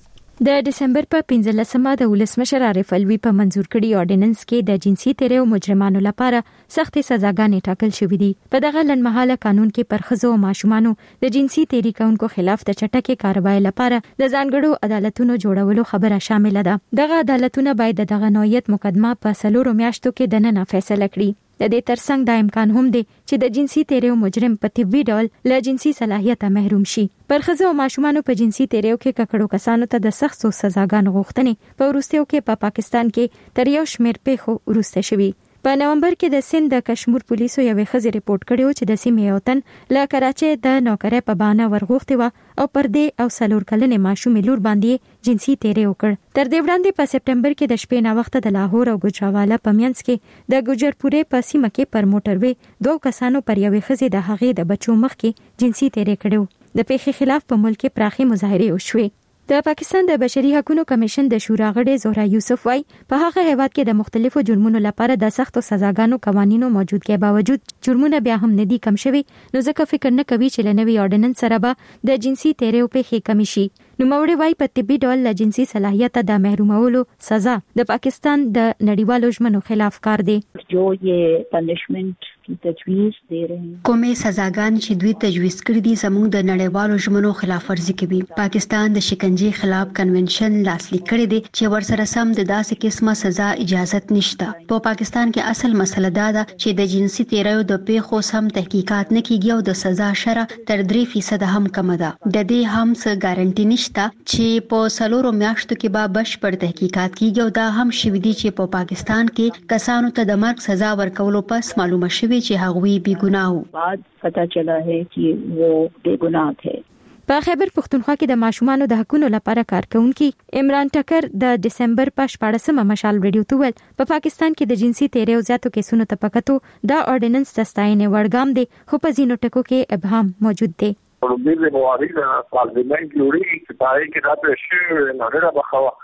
Speaker 2: د دسمبر په پنځلسمه د ولسمشر عارف علوی په منزور کړي اورډیننس کې د جنسي تیریو مجرمانو لپاره سخت سزاګانې ټاکل شوې دي. په دغه لنډمهاله قانون کې پر ښځو او ماشومانو د جنسي تیری کوونکو خلاف د چټکې کارروای لپاره د ځانګړو عدالتونو جوړولو خبره شامل ده. دغه عدالتونه باید دغه نوعیت مقدمه په څلورو میاشتو کې دننه فیصله کړي. د دې ترڅنګ دا امکان هم دی چې د جنسي تیریو مجرم په طبي ډول له جنسي صلاحیت محروم شي. پر ښځو او ماشومانو په جنسي تیریو کې ککړو کسانو ته د سختو سزاګانو غوښتنې په وروستیو کې په پا پاکستان کې تر یو شمېر پیښو وروسته شوي. په نومبر کې د سند د کشمیر پولیسو یوې ښځې ریپورت کړی و چې د سیمې یو تن له کراچۍ د نوکرۍ په بهانه ورغوښتې وه او پر دې او څلور کلنې ماشومې لور باندې جنسي تیری وکړ. تر دې وړاندې په سپټمبر کې د شپې ناوخته د لاهور او ګوجرانوالا په منځ کې د ګوجرپورې په سیمه کې پر موټروي دوه کسانو پر یوې ښځې د هغې د بچو مخ کې جنسي تیری کړو. د پیښې خلاف په ملک کې پراخي مظاهرې وشوې. د پاکستان د بشري حقوقو کمیشن د شورا غړي زهرا یوسف وايي په هغه هیواد کې د مختلفو جرمونو لپاره د سختو سزاګانو قوانینو موجودګۍ باوجود جرمونه بیا هم ندي کم شوي، نو ځکه فکر نه کوي چې لنوي اورډیننس سره به د جنسي تیریو پیښې کم شي. نو موري وايي په طبي ډول له جنسي صلاحیت د محرومولو سزا د پاکستان د نړیوالو ژمنو خلاف کار دی.
Speaker 20: جو یہ پنشمنٹ کی تجویز دے رہے ہیں
Speaker 21: کومې سزاګان چې دوی تجویز کړې دي زموږ د نړیوالو ژمنو خلاف ورزي کوي. پاکستان د شکنجې خلاف کنونشن لاسلیک کړی دی چې ورسره سم د داسې قسمه سزا اجازت نشته. په پاکستان کې اصل مسله دا ده چې د جنسي تیریو د پیښو سم تحقیقات نه کیږي او د سزا شرح تر درې فیصد هم کم ده. د دې هم څه ګارانټي نشته چې په څلورو میاشتو کې به بشپړ تحقیقات کیږي او دا هم شوي دي چې په پاکستان کې کسانو ته د مرګ سزا ورکولو پس معلومه شوې چې هغوی بې ګناه وو.
Speaker 20: بعد پتا چلا ہے چې وہ بے گناہ تھے.
Speaker 2: په خیبر پختونخوا کې د ماشومانو د حقوقو لپاره کارکونکي عمران ټکر د دسمبر په شپاړسمه مشال ریډیو ته ویل په پاکستان کې د جنسي تیریو زیاتو کیسونو ته پکتو دا اورډیننس د ستاینې وړ ګام دی، خو په ځینو ټکو کې ابهام موجود دی.
Speaker 22: د موارد پارلیمنت جوړي چې پای کې دا پېښې نه راځي.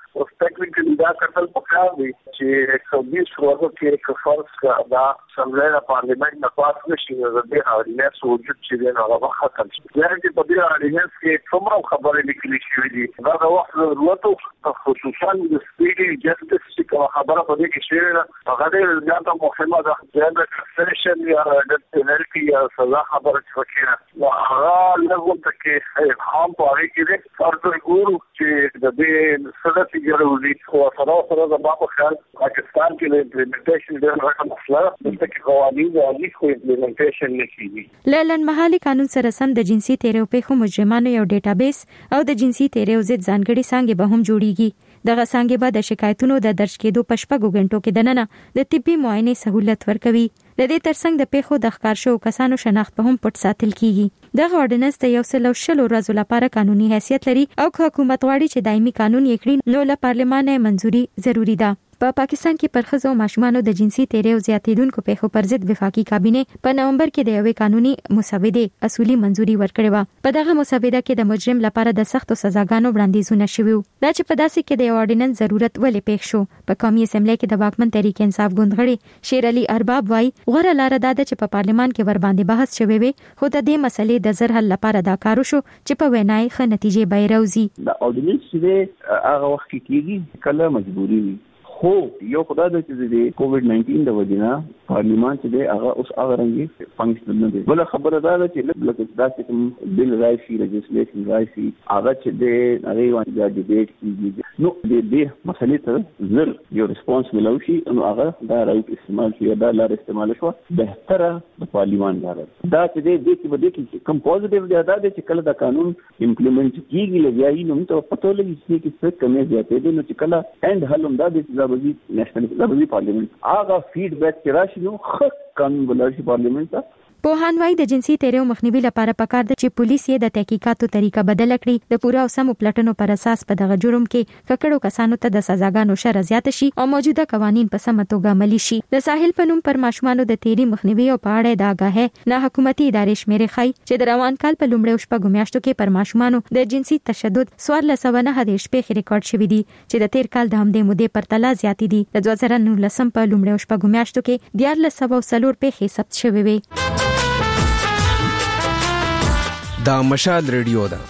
Speaker 11: اوس ټیکنیکلی دا کتل پکار دی چې کومې څورو کې کفارس کا دا سملای پارلیمنت نه پاس نشي نو د دې اړینه سوجود چې دی نو هغه ختم شي. دا چې په دې اړینه کې څومره خبرې لیکلې شوې دي دا د وخت ضرورت خصوصا د سپیډي جسټس چې خبره په دې کې شوې ده هغه ډېر زیاته مهمه ده. دا د سیشن یا د پنالټي یا سزا خبره چې نو هغه لږ ته کې هم په اړه کې فرض ګورو چې د دې سره چې ګرځي او سره سره د بابا خان پاکستان کې د امپلیمنټیشن د رقم مسله د تکي قوانين او لیکو امپلیمنټیشن نشي.
Speaker 2: لړن محلي قانون سره سم د جنسي تیریو په مجرمانو یو ډیټابیس او د جنسي تیریو ضد ځانګړي څنګه به هم جوړیږي. دغه څنګه به د شکایتونو د درج کېدو په شپږو غنټو کې دننه د طبي معاینې سہولت ورکوي. د دې ترڅنګ د پیښو د ښکار شو کسانو شناخت په هم پټ ساتل کیږي. دغه اورډیننس د یو سل او شل ورځې لپاره قانوني حیثیت لري او حکومت غواړي چې دایمي قانون یې کړي نو له پارلمان منځوري ضروری ده. په پاکستان کې پر ښځو او ماشومانو د جنسي تیریو زیاتیدونکو پیښو پر ضد وفاقي کابینه په نومبر کې د یوې قانوني مسودې اصولي منځوري ورکړې و. په دغه مسوده کې د مجرم لپاره د سختو سزاګانو وړاندیزونه شوي وو. دا چې په داسې کې د اورډیننس ضرورت ولې پېښ شو. په قومي اسمبلی کې د واکمن تحریک انصاف ګوند غړي شیر علي ارباب وايي غوړه لار دا ده چې په پارلمان کې ور باندې بحث شوي وي خو د دې مسلې د زر حل لپاره دا کار وشو چې په وینای ښه نتیجې به راوځي.
Speaker 4: د اورډیننس چې هغه وخت کې کېږي کله مجبوري وي خو یو خدای د چې د کووډ ناینټین د وجنه پارلیمان چې دی هغه اوس هغه رنګي فنکشن نه دی. بل خبره دا ده چې لکه داسې کوم بل راشي لیجسلیشن راشي هغه چې دی هغه باندې د ډیبیټ کیږي نو د دې مسلې ته زر یو ریسپانس ملوشي نو هغه دا راوت استعمال شي دا لار استعمال شو بهتره د پارلیمان لار دا چې دی د کې بده کې کوم پوزټیو دی دا چې کله دا قانون امپلیمنٹ کیږي لګیایي نو ته پته لګي چې څه کمې زیاتې دي نو چې کله اند حلم دا د وزیر نېشنل وزیر پارلیمنت هغه فیډبیک چې راشي نو خ قانون بلارشي پارلیمنت ته.
Speaker 2: پوهان وايي د جنسي تیریو مخنیوي لپاره پکار ده چې پولیس یې د تحقیقاتو طریقه بدل کړي د پوره او سم پلټنو پر اساس په دغه جرم کې ککړو کسانو ته د سزاګانو شر زیات شي او موجوده قوانين په سم توګه عملي شي. د ساحل پنوم پر ماشومانو د تیری مخنیوي او په اړه د آگاهه نه حکومتي ادارې شمیرې خای چې د روان کال په لومړیو شپږو میاشتو کې پر ماشومانو د جنسي تشدد څوارلس سوه نهه دېرش پیښې ریکارډ شوې دي چې د تیر کال د همدې مودې پر تله زیاتې دي. د دوه زره نولسم په لومړیو شپږو میاشتو کې دیارلس سوه څلور پیښې ثبت شوې وي.
Speaker 22: دا مشال ریډیو ده.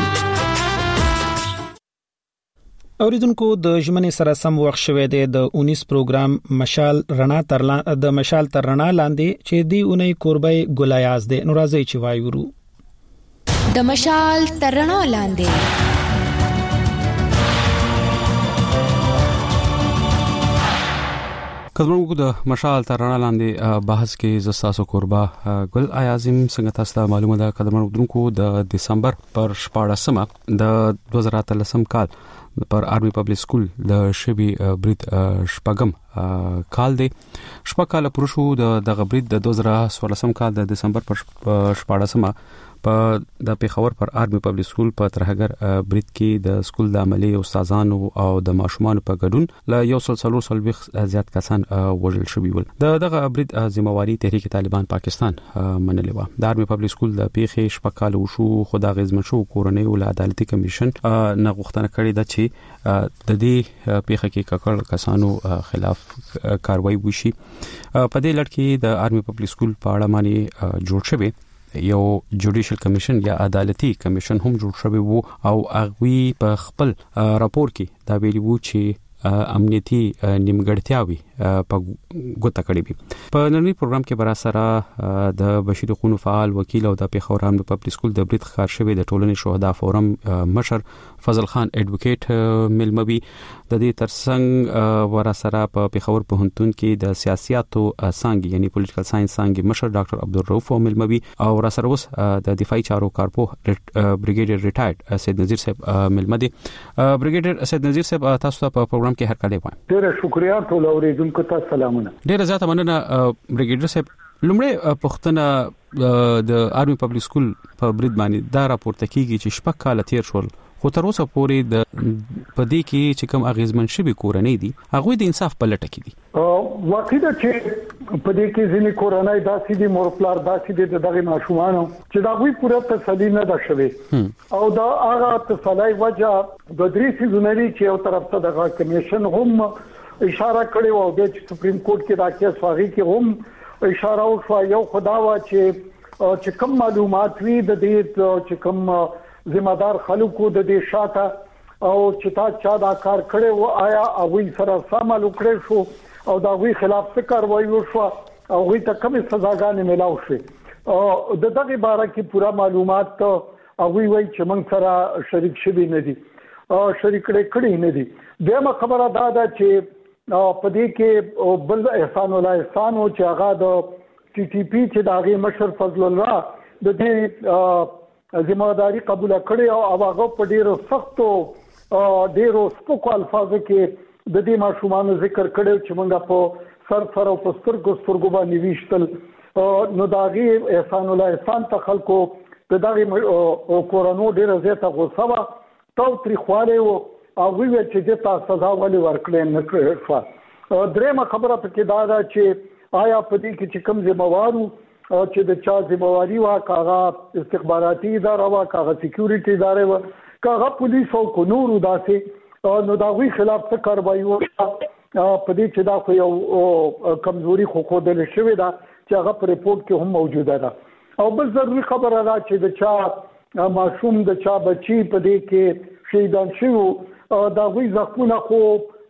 Speaker 1: اوریدونکو د ژمنې سره سم وخت شوه د اونیس پروګرام مشال رڼا تر د مشال تر رڼا لاندې چې دی اونۍ قربای ګلایاز ده نو راځي چې وایورو
Speaker 23: د مشال تر رڼا لاندې.
Speaker 24: کله د مشال تر رڼا لاندې بحث کې زستاسو قربا ګل ایازم څنګه تاسو ته معلومه ده کله درونکو د دسمبر پر شپاړسمه د دوه زره اتلسم کال پر آرمي پبلک سکول د شبي برید شپږم کال دی. شپږ کال پوره شو د دغه برید د دوه زره څوارلسم کال د دسمبر پر شپاړسمه په د پیښور پر آرمي پبلک سکول په ترهګر برید کې د سکول د عملي استادانو او د ماشومان په ګډون له یو سل څلور سلويخ زیات کسان وژل شوي ول. د دغه برید ذمہواری تحریک طالبان پاکستان منلې و. د آرمي پبلک سکول د پیښې شپږ کال وشو خو د غزمن شو کورنۍ ول عدالتي کمیشن نه غوښتنه کړې ده چې د دې پیښه کې ککړ کسانو خلاف کاروایی وشي. په دې لړ کې د آرمي پبلک سکول په اړه باندې جوړ شوی یو جوډیشل کمیشن یا عدالتي کمیشن هم جوړ شوی وو او هغه په خپل راپور کې دا ویلي وو چې امنیتي نیمګړتیاوي په ګوته کړې وي. په نننی پروګرام کې برا سره د بشیر خونو فعال وکیل او د پیښور آرمي پبلک سکول د برید ښکار شوی د ټولنې شهدا فورم مشر فضل خان اډوکیټ ملمبي د دې ترڅنګ ورا سره په پیښور پوهنتون کې د سیاستو څانګې یعنی پولیټیکل ساينس څانګې مشر ډاکټر عبدالرؤف ملمبي او ورا سره اوس د دفاعي چارو کارپو بریګیډیر ریټایرډ سید نذیر صاحب ملمدي. بریګیډیر سید نذیر صاحب تاسو ته په پروګرام کې هر کله وایم.
Speaker 12: ډېر شکریا ټول اوریدونکو ته سلامونه.
Speaker 24: ډېر زیاته مننه بریګیډیر صاحب. لومړی پښتنه د آرمي پبلک سکول په برید باندې دا راپورته کیږي چې شپږ کال تیر شول خو تر اوسه پورې د پدې کې چې کوم اغیزمن شوی کورنۍ دي هغه د انصاف په لټه کې دي.
Speaker 12: واقعي ده چې پدې کې ځینې کورنۍ داسې دي مور پلار داسې دي دغه ماشومان چې دا وی پوره تسلی نه ده شوی او دا هغه تسلی وجه د درې سيزونري چې یو طرف ته دغه کمیشن هم اشاره کړې و او د سپریم کورټ کې دا کیس واغی کې هم اشاره وشو. یو خدا وا چې چې کوم معلومات وی د دې چې کوم ذمہدار خلکو د دې شاته او چې تا چا دا کار کړي و آیا او سره سمال وکړي شو او دا وی خلاف څه کاروایی وشو او وی ته کومه سزاګانې ملاو شي او د دغه باره کې پورا معلومات او وی وی چې موږ سره شریک شوي نه دي او شریک کړي نه دي. دغه خبره دا ده چې په دې کې بل احسان الله احسان او چې هغه د ټي ټي پی چې داغه مشر فضل الله د دې ذمہداري قبول کړي او هغه په ډیرو سختو ډیرو سپکو الفاظو کې د دې ماشومان ذکر کړي چې موږ په سر سر او په سترګو سترګو باندې ویشتل نو داغه احسان الله احسان ته خلکو د دغه کورونو ډیره زیاته غوسه وا تو تاریخواله او وی چې د تاسو سزا ولې ورکړې نه کړې. درېمه خبره پکې دا ده چې آیا په دې کې چې کوم ذمہوارو چې د چا ذمہواری وا کاغه استخباراتي اداره وا کاغه سکیورټي اداره وا کاغه پولیس او کو نور داسې نو دا وی خلاف څه کاروایی و په دې چې دا خو یو کمزوري خو خو د لشي دا چې هغه په ریپورت کې هم موجوده ده او بل ضروري خبره ده چې د چا معصوم د چا بچي په دې کې شهیدان شو دا وی ځکونه خو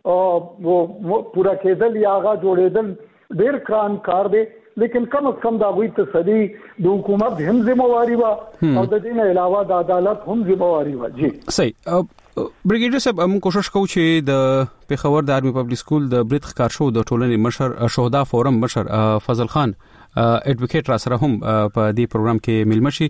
Speaker 12: پورا کېدل یا هغه جوړېدل ډیر کران کار دی لیکن کم از کم دا وی تسلی د حکومت هم ذمہواری وا او د دې نه علاوه د عدالت هم ذمہواری وا. جی
Speaker 24: صحیح. بریګیډر صاحب موږ کوشش کوو چې د پیښور د آرمي پبلک سکول د برید ښکار شو د ټولنې مشر شهدا فورم مشر فضل خان اډوکیټ را سره هم په دې پروګرام کې ملمشي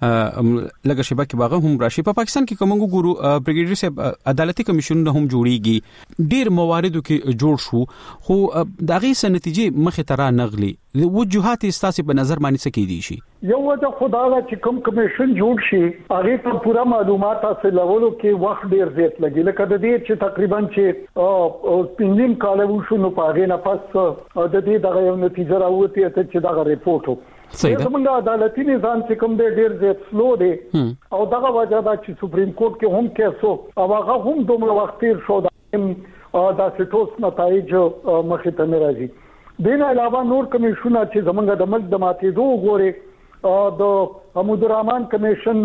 Speaker 24: لږه شیبه کې باغه هم راشي. په پاکستان کې کومو ګورو بریګیډر صاحب عدالتي کمیشن هم جوړیږي ډیر مواردو کې جوړ شو خو دغه سنتیجې مخه ترا نغلي وجوهات استاسي په نظر باندې سکی دي شي.
Speaker 12: یو وجه خدا دا چې کوم کمیشن جوړ شي هغه ته پورا معلومات حاصلولو کې وخت ډیر زیات لګي لکه د دې چې تقریبا چې پنځم کال وشو نو پاغه نه پس د دې دغه یو نتیجه راوته چې دغه ریپورت وو. زمونږ عدالتي نظام چې کوم ډیر زیات سلو دی او دغه وجه دا چې سپریم کورټ کې هم کیسو او هغه هم دومره وخت تیر شو دا سټوس نتایج مخې ته نه راځي. دین علاوه نور کمیشنونه چې زمونږ د ملک د ماتېدو وګوري د حمود الرحمن کمیشن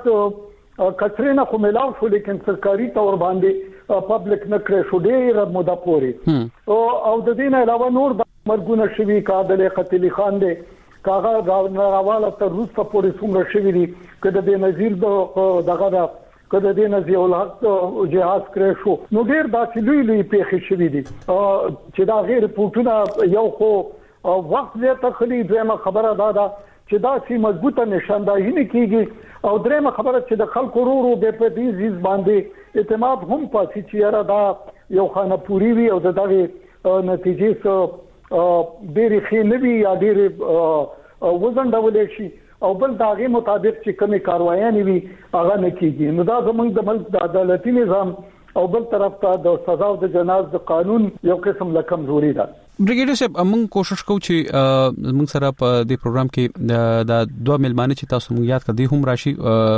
Speaker 12: هغه کثرینه خو ملاو شو لیکن سرکاري تور باندې پبلک نه کړې شو ډېر موده پورې او د دین علاوه نور د مرګونه شوی کادل قتل خان دی کاغه راواله تر روسه پورې څومره شوی دي کله د نذیر دغه کله د نذیر الحق جهاز کړې شو نو ډېر داسې لوی لوی پیښې شوی دي چې دا غیر پورتونه یو خو وخت زه تخلي دغه خبره دا ده چې دا سي مضبوطه نشاندهی نه کیږي او درېمه خبره چې د خلکو ورو به په دې ځیز باندې اعتماد هم پاتې چې را دا یو خانه پوری وي او دغه نتیجې څه ډېری خېنوي یا ډېری وزن ډولې شي او بل داغه مطابق چې کومه کاروایي وي هغه نه کیږي. نو دا زمونږ د ملک د عدالتي نظام او بل طرف ته د سزا او د جناز د قانون یو قسم لکم زوري ده.
Speaker 24: بریګیډر صاحب موږ کوشش کوو چې موږ سره په دې پروګرام کې د دوه ملمانه چې تاسو موږ یاد کړی هم راشي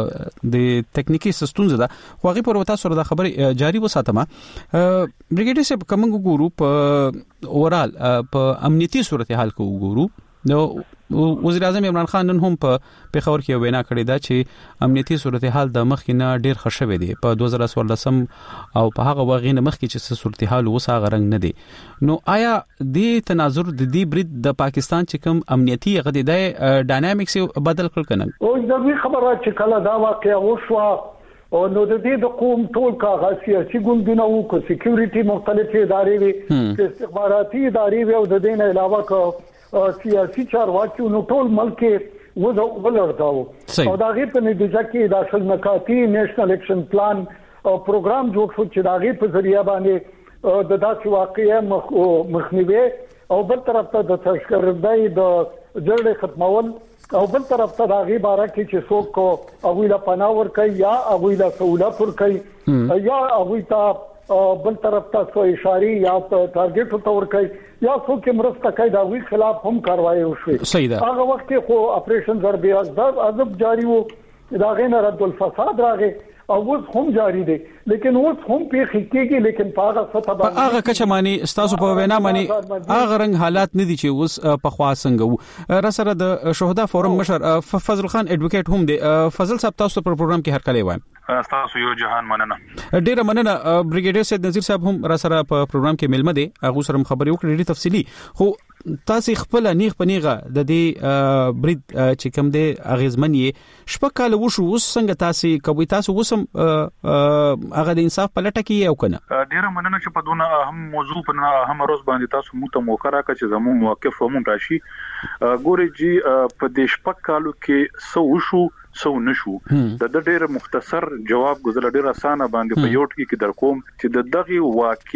Speaker 24: د ټکنیکی سستونزه ده خو هغه پر وتا سره د خبره جاری وساتم. بریګیډر صاحب کوم ګورو په اورال په امنیتي صورتحال کې وګورو نو وزیر اعظم عمران خان نن هم په پیښور کې وینا کړې ده چې امنیتي صورتحال د مخ کې نه ډیر خښوي دي په دوه زره څوارلسم او په هغه وغه نه مخ کې چې صورتحال وسه غرنګ نه دي. نو آیا د تناظر د دې برید د پاکستان چې کوم امنیتي غدي د ډاینامیکس بدل کړ کنه
Speaker 12: او د خبره چې کله دا واقعیا وشوه او نو د دې د قوم ټول کاغه سیاسي ګوندونه او کو سکیورټي مختلفې ادارې وي استخباراتي ادارې وي او د دې نه علاوه کو سیاسي چارواکي نو ټول ملک وځو ولرځاو او دا غي په نتیجه کې د اصل نکاتی نېشنل اکشن پلان او پروګرام جوړ شو چې دا غي په ذریعہ باندې د داسې واقعي مخنیوي او بل طرف ته د تشکردای د جړې ختمول
Speaker 3: او بل طرف ته دا غي باره کې چې څوک کو اویلا پناور کوي یا اویلا سہولت ور کوي یا اویتا بل طرف ته سو اشاری یا ټارګټ تور کوي یا څوک مرسته کوي دا وی خلاف هم کاروایی وشوي هغه وخت خو اپریشن ضرب عذاب جاری وو دا غینه رد الفساد راغی او اوس هم جاری دي لیکن اوس هم په حقیقي لیکن په هغه سطح باندې
Speaker 1: هغه کچمانی استاسو په وینا باندې هغه رنګ حالات نه دي چې اوس په خوا څنګه را سره د شهدا فورم مشر فضل خان ایڈوکیټ هم دي. فضل صاحب تاسو پر پروګرام کې هر کله وایم
Speaker 6: تاسو یو جهان مننه.
Speaker 1: ډیره مننه. بریګیډیر سید نذیر صاحب هم را سره په پروګرام کې ملمه دي هغه سره خبرې وکړې ډېری تفصیلی خو تاسو خپل نیغ پنیغه د دې برید چې کوم دی اغیزمنې شپکاله وشو اوس څنګه تاسو کوي تاسو وسم هغه د انصاف په لټه کې یو کنه.
Speaker 6: ډیره مننه چې په دونه اهم موضوع په اهم روز باندې تاسو مو ته موقع راکړه چې زموږ موقف هم راشي. ګوري جی په دې شپکالو کې سو وشو سو نشو د د ډیر مختصر جواب غوښتل ډیر اسانه باندې په یو ټکی کې در کوم چې د دغه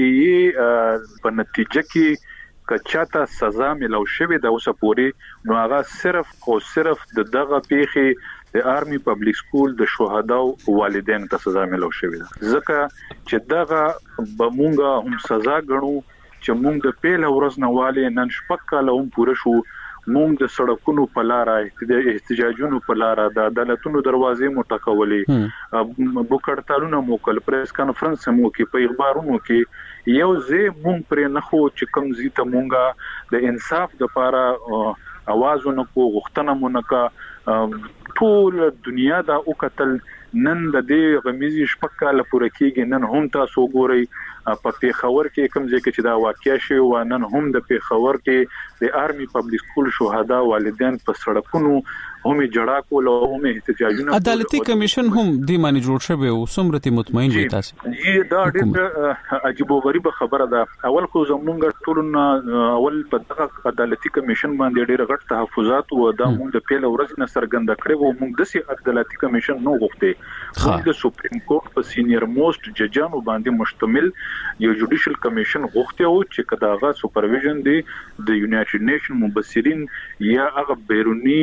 Speaker 6: واقعي په نتیجه کې کچاته سزا ملو شوی د اوسه پوری نو هغه صرف او صرف د دغه پیخي د آرمي پبلک سکول د شهداو والدین ته سزا ملو شوی ده ځکه چې دغه بمونګه هم سزا غنو چې مونږ د پیله ورځ نه والي نن شپک کاله هم پوره شو مونږ د سړکونو په لار د احتجاجونو په لار د عدالتونو دروازې متقولې بوکړتالونه موکل پریس کانفرنس مو کې په اخبارونو کې یو زه مونږ پر نه خو چې کوم زی ته مونږه د انصاف د لپاره आवाज ونکو غختنه مونږه ټول دنیا دا او قتل نن د دې غمیزي شپکاله پوره کېږي نن هم تاسو ګورئ په پیښور کې کوم ځای کې چې دا واقعیا شوی و نن هم د پیښور کې د آرمي پبلک سکول شهدا والدین په سړکونو هم جړه کول او هم احتجاجونه
Speaker 1: عدالتي کمیشن هم د معنی جوړ شوی او سمرتي مطمئن وي تاسو
Speaker 6: جی دا ډېر عجیب او غریب خبره ده. اول خو زمونږ ټولنا اول په دغه عدالتي کمیشن باندې ډېر غټ تحفظات او د موږ د پیل ورځ نه سرګند کړو او موږ د سي عدالتي کمیشن نو غوښته موږ د سپریم کورټ په سینیئر موست ججانو باندې مشتمل یو جوډیشل کمیشن غوښته او چې کداغه سپرویژن دی د یونایټډ نیشن مبصرین یا هغه بیرونی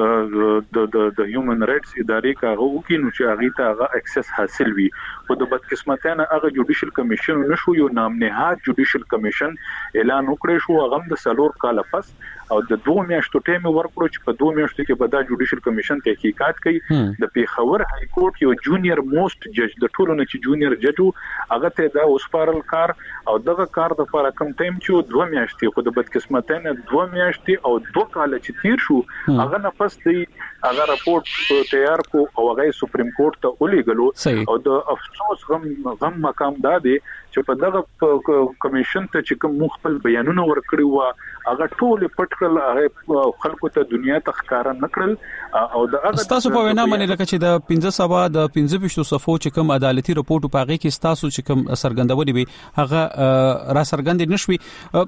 Speaker 6: د د د هیومن رائټس ادارې کاغه وکینو چې هغه ته هغه اکسس حاصل وي خو د بدقسمتانه هغه جوډیشل کمیشن نشو یو نام نهاد جوډیشل کمیشن اعلان وکړ شو هغه د سلور کال پس او د دوه میاشتو ټیم ورکړو چې په دوه میاشتو کې به دا جوډیشل کمیشن تحقیقات کوي. د پیښور های کورټ یو جونیئر موست جج د ټولو نه چې جونیئر جج هغه ته دا اوسپارل کار او دغه کار د لپاره کم ټیم چې دوه میاشتې خو د بدقسمتانه دوه میاشتې او دوه کال چې تیر شو هغه نه پس دی هغه راپورټ تیار کو او هغه سپریم کورټ ته ولېګلو او د افسوس غم غم مقام دا دی چې په دغه کمیشن ته چې کوم مخبل بیانونه ورکړي و هغه ټول پټکل هغه خلکو ته دنیا ته ښکارا نکړل او د هغه
Speaker 1: تاسو په وینا باندې لکه چې د پنځه سبا د پنځه پښتو صفو چې کوم عدالتي رپورټ په هغه کې تاسو چې کوم سرګندونی به هغه را سرګند نشوي.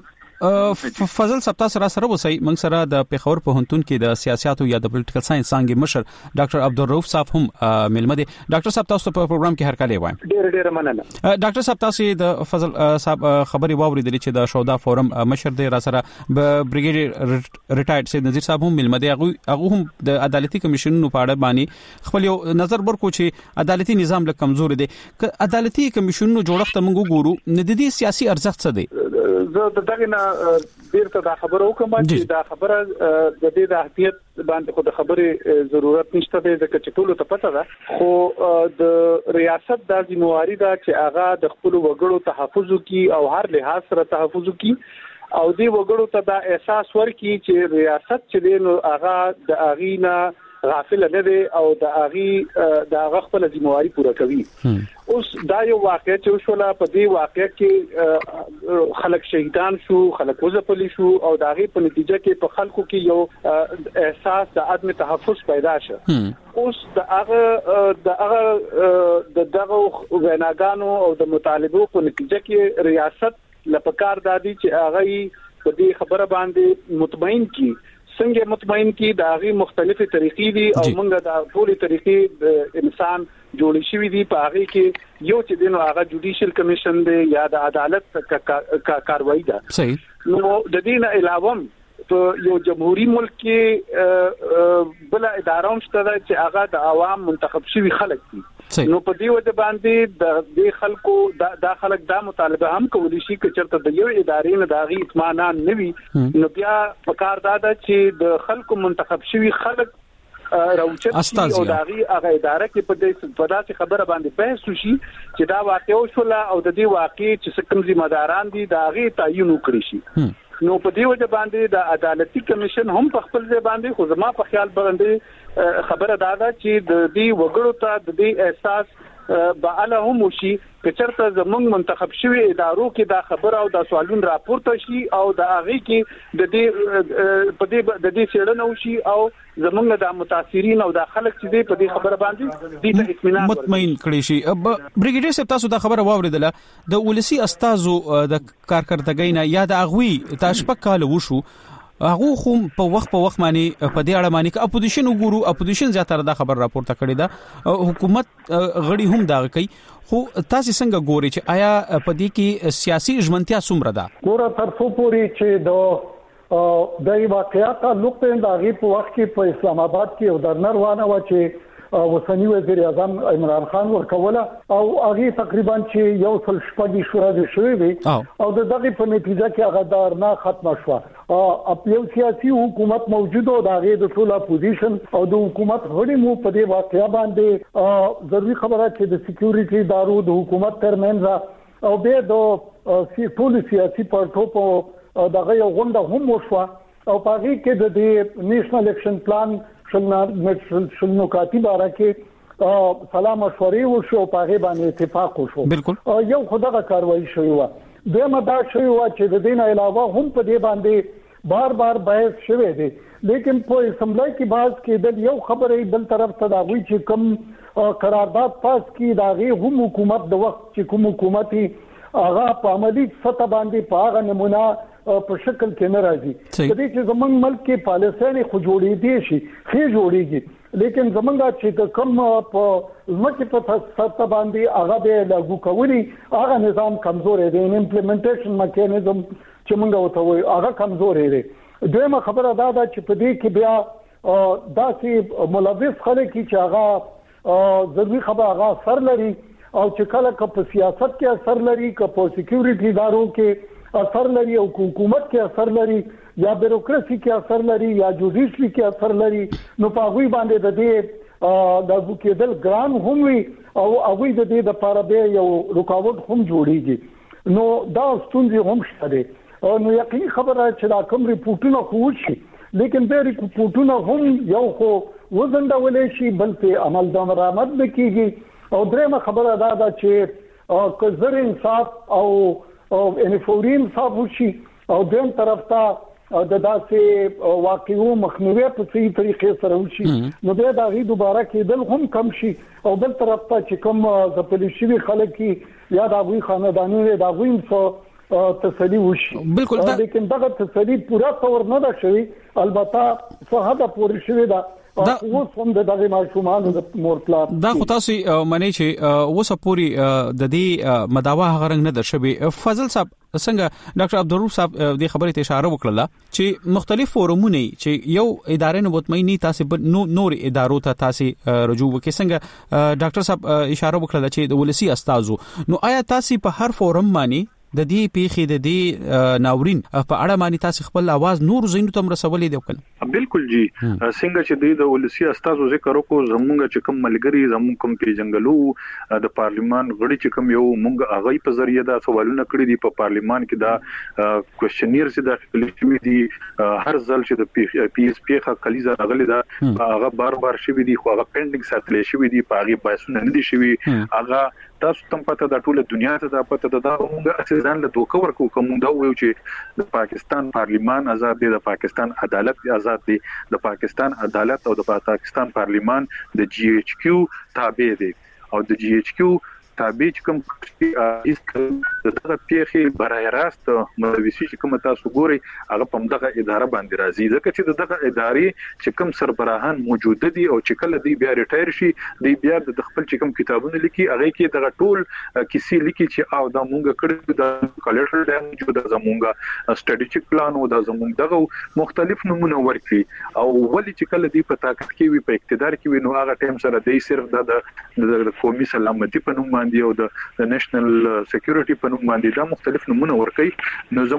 Speaker 1: فضل صاحب تاسو را سره وسی موږ سره د پیښور په هنتون کې د سیاست او یا د پولیټیکل ساينس څنګه مشر ډاکټر عبدالرؤف صاحب هم ملمه دي. ډاکټر صاحب تاسو په پروګرام کې هر کله وایم.
Speaker 11: ډیر ډیر مننه.
Speaker 1: ډاکټر صاحب تاسو د فضل صاحب خبري واوریدل چې د شهدا فورم مشر دی را سره بریګیډیر ریټایرډ سید نذیر صاحب هم ملمه دي هغه هم د عدالتي کمیشن په اړه باندې خپل یو نظر ورکو چې عدالتي نظام له کمزور دي. عدالتي کمیشن جوړښت موږ ګورو نه د دې سیاسي ارزښت څه دی؟
Speaker 11: زه د دغه نه بیرته دا خبره وکم چې دا خبره د دې د احتیاط باندې خو د خبرې ضرورت نشته دی ځکه چې ټول ته پته ده خو د ریاست د ذمہواری ده چې هغه د خپل وګړو تحفظ کوي او هر لحاظ سره تحفظ کوي او دې وګړو ته دا احساس ورکړي چې ریاست چې دی نو هغه د اغینا غافل نه دی او د اغي د هغه خپل ذمہواری پوره کوي. اوس دا یو واقعي چې شولا په دې واقعي کې خلک شهیدان شو خلک وځپلي شو او د هغه په نتیجه کې په خلکو کې یو احساس د عدم تحفظ پیدا شو. اوس د هغه د هغه د دغه ویناګانو او د مطالبو په نتیجه کې ریاست لپاره دادی چې هغه په دې خبره باندې مطمئن کی څنګه مطمئن کی د هغه مختلفه طریقې دي او موږ د ټولې طریقې د انسان جوړ شوی دي په هغه کې یو چې دینو هغه جوډیشل کمیشن دی یا د عدالت کاروایی ده.
Speaker 1: صحیح.
Speaker 11: نو د دې نه علاوه یو جمهوریت ملک کې بل اداره هم شته چې هغه د عوام منتخب شوی خلک دي. نو په دې وجه باندې د دې خلکو د خلک دا مطالبه هم کولی شي چې چرته د یو ادارې نه داغي اطمینان نوي نو بیا پکار دا ده چې د خلکو منتخب شوی خلک راوچت او داغي هغه اداره کې په دې په داسې خبره باندې بحث وشي چې دا واقع وشول او د دې واقع چې کوم ذمہ داران دي داغي تعین وکړي شي. نو په دې وجه باندې د عدالتي کمیشن هم په خپل ځای باندې خو زما په خیال باندې خبره دا ده چې د دې وګړو ته د دې احساس باعله هم وشي چې چرته زموږ منتخب شوی ادارو کې دا خبره او دا سوالونه راپورته شي او د هغه کې د دې په دې د دې څېړنه وشي او زموږ د متاثرین او د خلک چې دې په دې خبره باندې دې ته اطمینان
Speaker 1: مطمئن کړي شي. بریګیډیر صاحب تاسو دا خبره واوریدله د ولسی استازو د کارکړتګۍ نه یا د اغوی تاسو په کال وشو هغه خو په وخت په وخت باندې په دې اړه باندې ک اپوزیشن وګورو اپوزیشن زیاتره دا خبر راپورته کړی دا حکومت غړي هم دا کوي خو تاسو څنګه ګوري چې آیا په دې کې سیاسي ژمنتیا څومره ده؟
Speaker 3: ګوره تر څو پورې چې د د واقعیت تعلق ته د هغه په وخت کې په اسلام آباد کې او د نروانه و چې وسنی وزیر اعظم عمران خان ورکوله او هغه تقریبا چې یو څل شپږ شورا شوی وي او د دغه په نتیجه کې هغه دارنا ختم شو. او یو سیاسي حکومت موجود او د هغه د ټول اپوزیشن او د حکومت غړي مو په دې واقعیا باندې ضروري خبره چې د سکیورټي ادارو د حکومت ترمنځ او به د ټول سیاسي پارټو په دغه یو غونډه هم وشو او په هغه کې د دې نېشنل اکشن پلان شلنو کاتب راکې سلام مشورې وشو په هغه باندې اتفاق وشو. بالکل یو خدغه کاروایی شوی و. دغه دا شوی و چې د دین علاوه هم په دې باندې بار بار بحث شوی دی لیکن په اسمبلی کې باز کې د یو خبرې بل طرف ته دا وی چې کوم قرارداد پاس کی داغي هم حکومت د وخت چې کوم حکومتي هغه په عملی سطح باندې په هغه نمونه په شکل کې نه راځي. د دې چې زمونږ ملک کې پالیسۍ خو جوړې دي شي خې جوړيږي لیکن زمونږ چې کوم په ځمکه په سطح باندې هغه به لاګو کوي هغه نظام کمزور دی. امپلیمنټیشن میکانیزم چې موږ وته وي هغه کمزور دی. دویمه خبره دا ده چې په دې کې بیا داسې ملوث خلک چې هغه ضروري خبره هغه اثر لري او چې کله په سیاست کې اثر لري که په سکیورټي ادارو کې اثر لري او حکومت کې اثر لري یا بیروکراسي کې اثر لري یا جوډیشري کې اثر لري نو په هغه باندې د دې د وکیدل ګران هم وي او هغه د دې د لپاره به یو رکاوټ هم جوړیږي. نو دا ستونزې هم شته. نو یقیني خبره چې دا کوم ریپورتونه خو شي لیکن به ریپورتونه هم یو خو وزندولې شي بل په عمل درآمد نکېږي او درېمه خبره دا ده چې کزر انصاف او او انفورین صاحب شي او دیم طرف ته د داسې واقعو مخنیوي په صحیح طریقې سره وشي نو بیا دا غي دوباره کېدل هم کم شي او بل طرف ته چې کوم د پولیسي خلک کی یا د غوي خاندانونو د غوي په تسلی وشي. بالکل لیکن دغه تسلی پورا تور نه ده شوی البته څه حد پورې شوی ده دا اوس هم د دغه ماشومان د مور پلان
Speaker 1: دا خو تاسو منی چې اوسه پوری د دې مداوا غرنګ نه درشبي. فضل صاحب څنګه ډاکټر عبدالروف صاحب دې خبرې ته اشاره وکړه چې مختلف فورمونه چې یو ادارې نه مطمئني تاسو نو نور ادارو ته تاسو رجوع وکړي څنګه ډاکټر صاحب اشاره وکړه چې د ولسی استادو نو آیا تاسو په هر فورم باندې د دې پیخي د دې ناورین په اړه باندې تاسو خپل आवाज نور زینو تم رسولې دی وکړه؟
Speaker 6: بالکل جی څنګه چې د ولسی استادو ذکر وکړو زمونږ چې کوم ملګری زمونږ کوم پیژنګلو د پارلیمان غړي چې کوم یو مونږ هغه په ذریعہ دا سوالونه کړی دي په پارلیمان کې دا کوېشنیر چې داخلي شوی دي هر ځل چې د پی ایس پی ښه کلیزه غلې دا هغه بار بار شوی دي خو هغه پینډینګ ساتل شوی دي په هغه باسونه نه دي شوی هغه تاسو تم پته د ټوله دنیا ته د پته د موږ ځان له دوکه ورکو کوم دا ویو چې د پاکستان پارلیمان آزاد دی د پاکستان عدالت آزاد دی د پاکستان عدالت او د پاکستان پارلیمان د جی ایچ کیو تابع دی او د جی ایچ کیو تابع کوم هیڅ دغه پیخي برای راست ملوثي چې کوم تاسو ګوري هغه په دغه اداره باندې راځي ځکه چې دغه ادارې چې کوم سربراهان موجوده دي او چې کله دی بیا ریټایر شي دی بیا د خپل چې کوم کتابونه لیکي هغه کې دغه ټول کیسې لیکي چې او د مونږ کړو د کلیکټر د موجوده زمونږه سټریټیجیک پلان او د زمونږ دغه مختلف نمونه ورکړي او ولې چې کله دی په طاقت کې وي په اقتدار کې وي نو هغه ټیم سره دی صرف د قومي سلامتي په نوم باندې او د نېشنل سکیورټي په نوم باندې دا مختلف نمونه ورکړي نو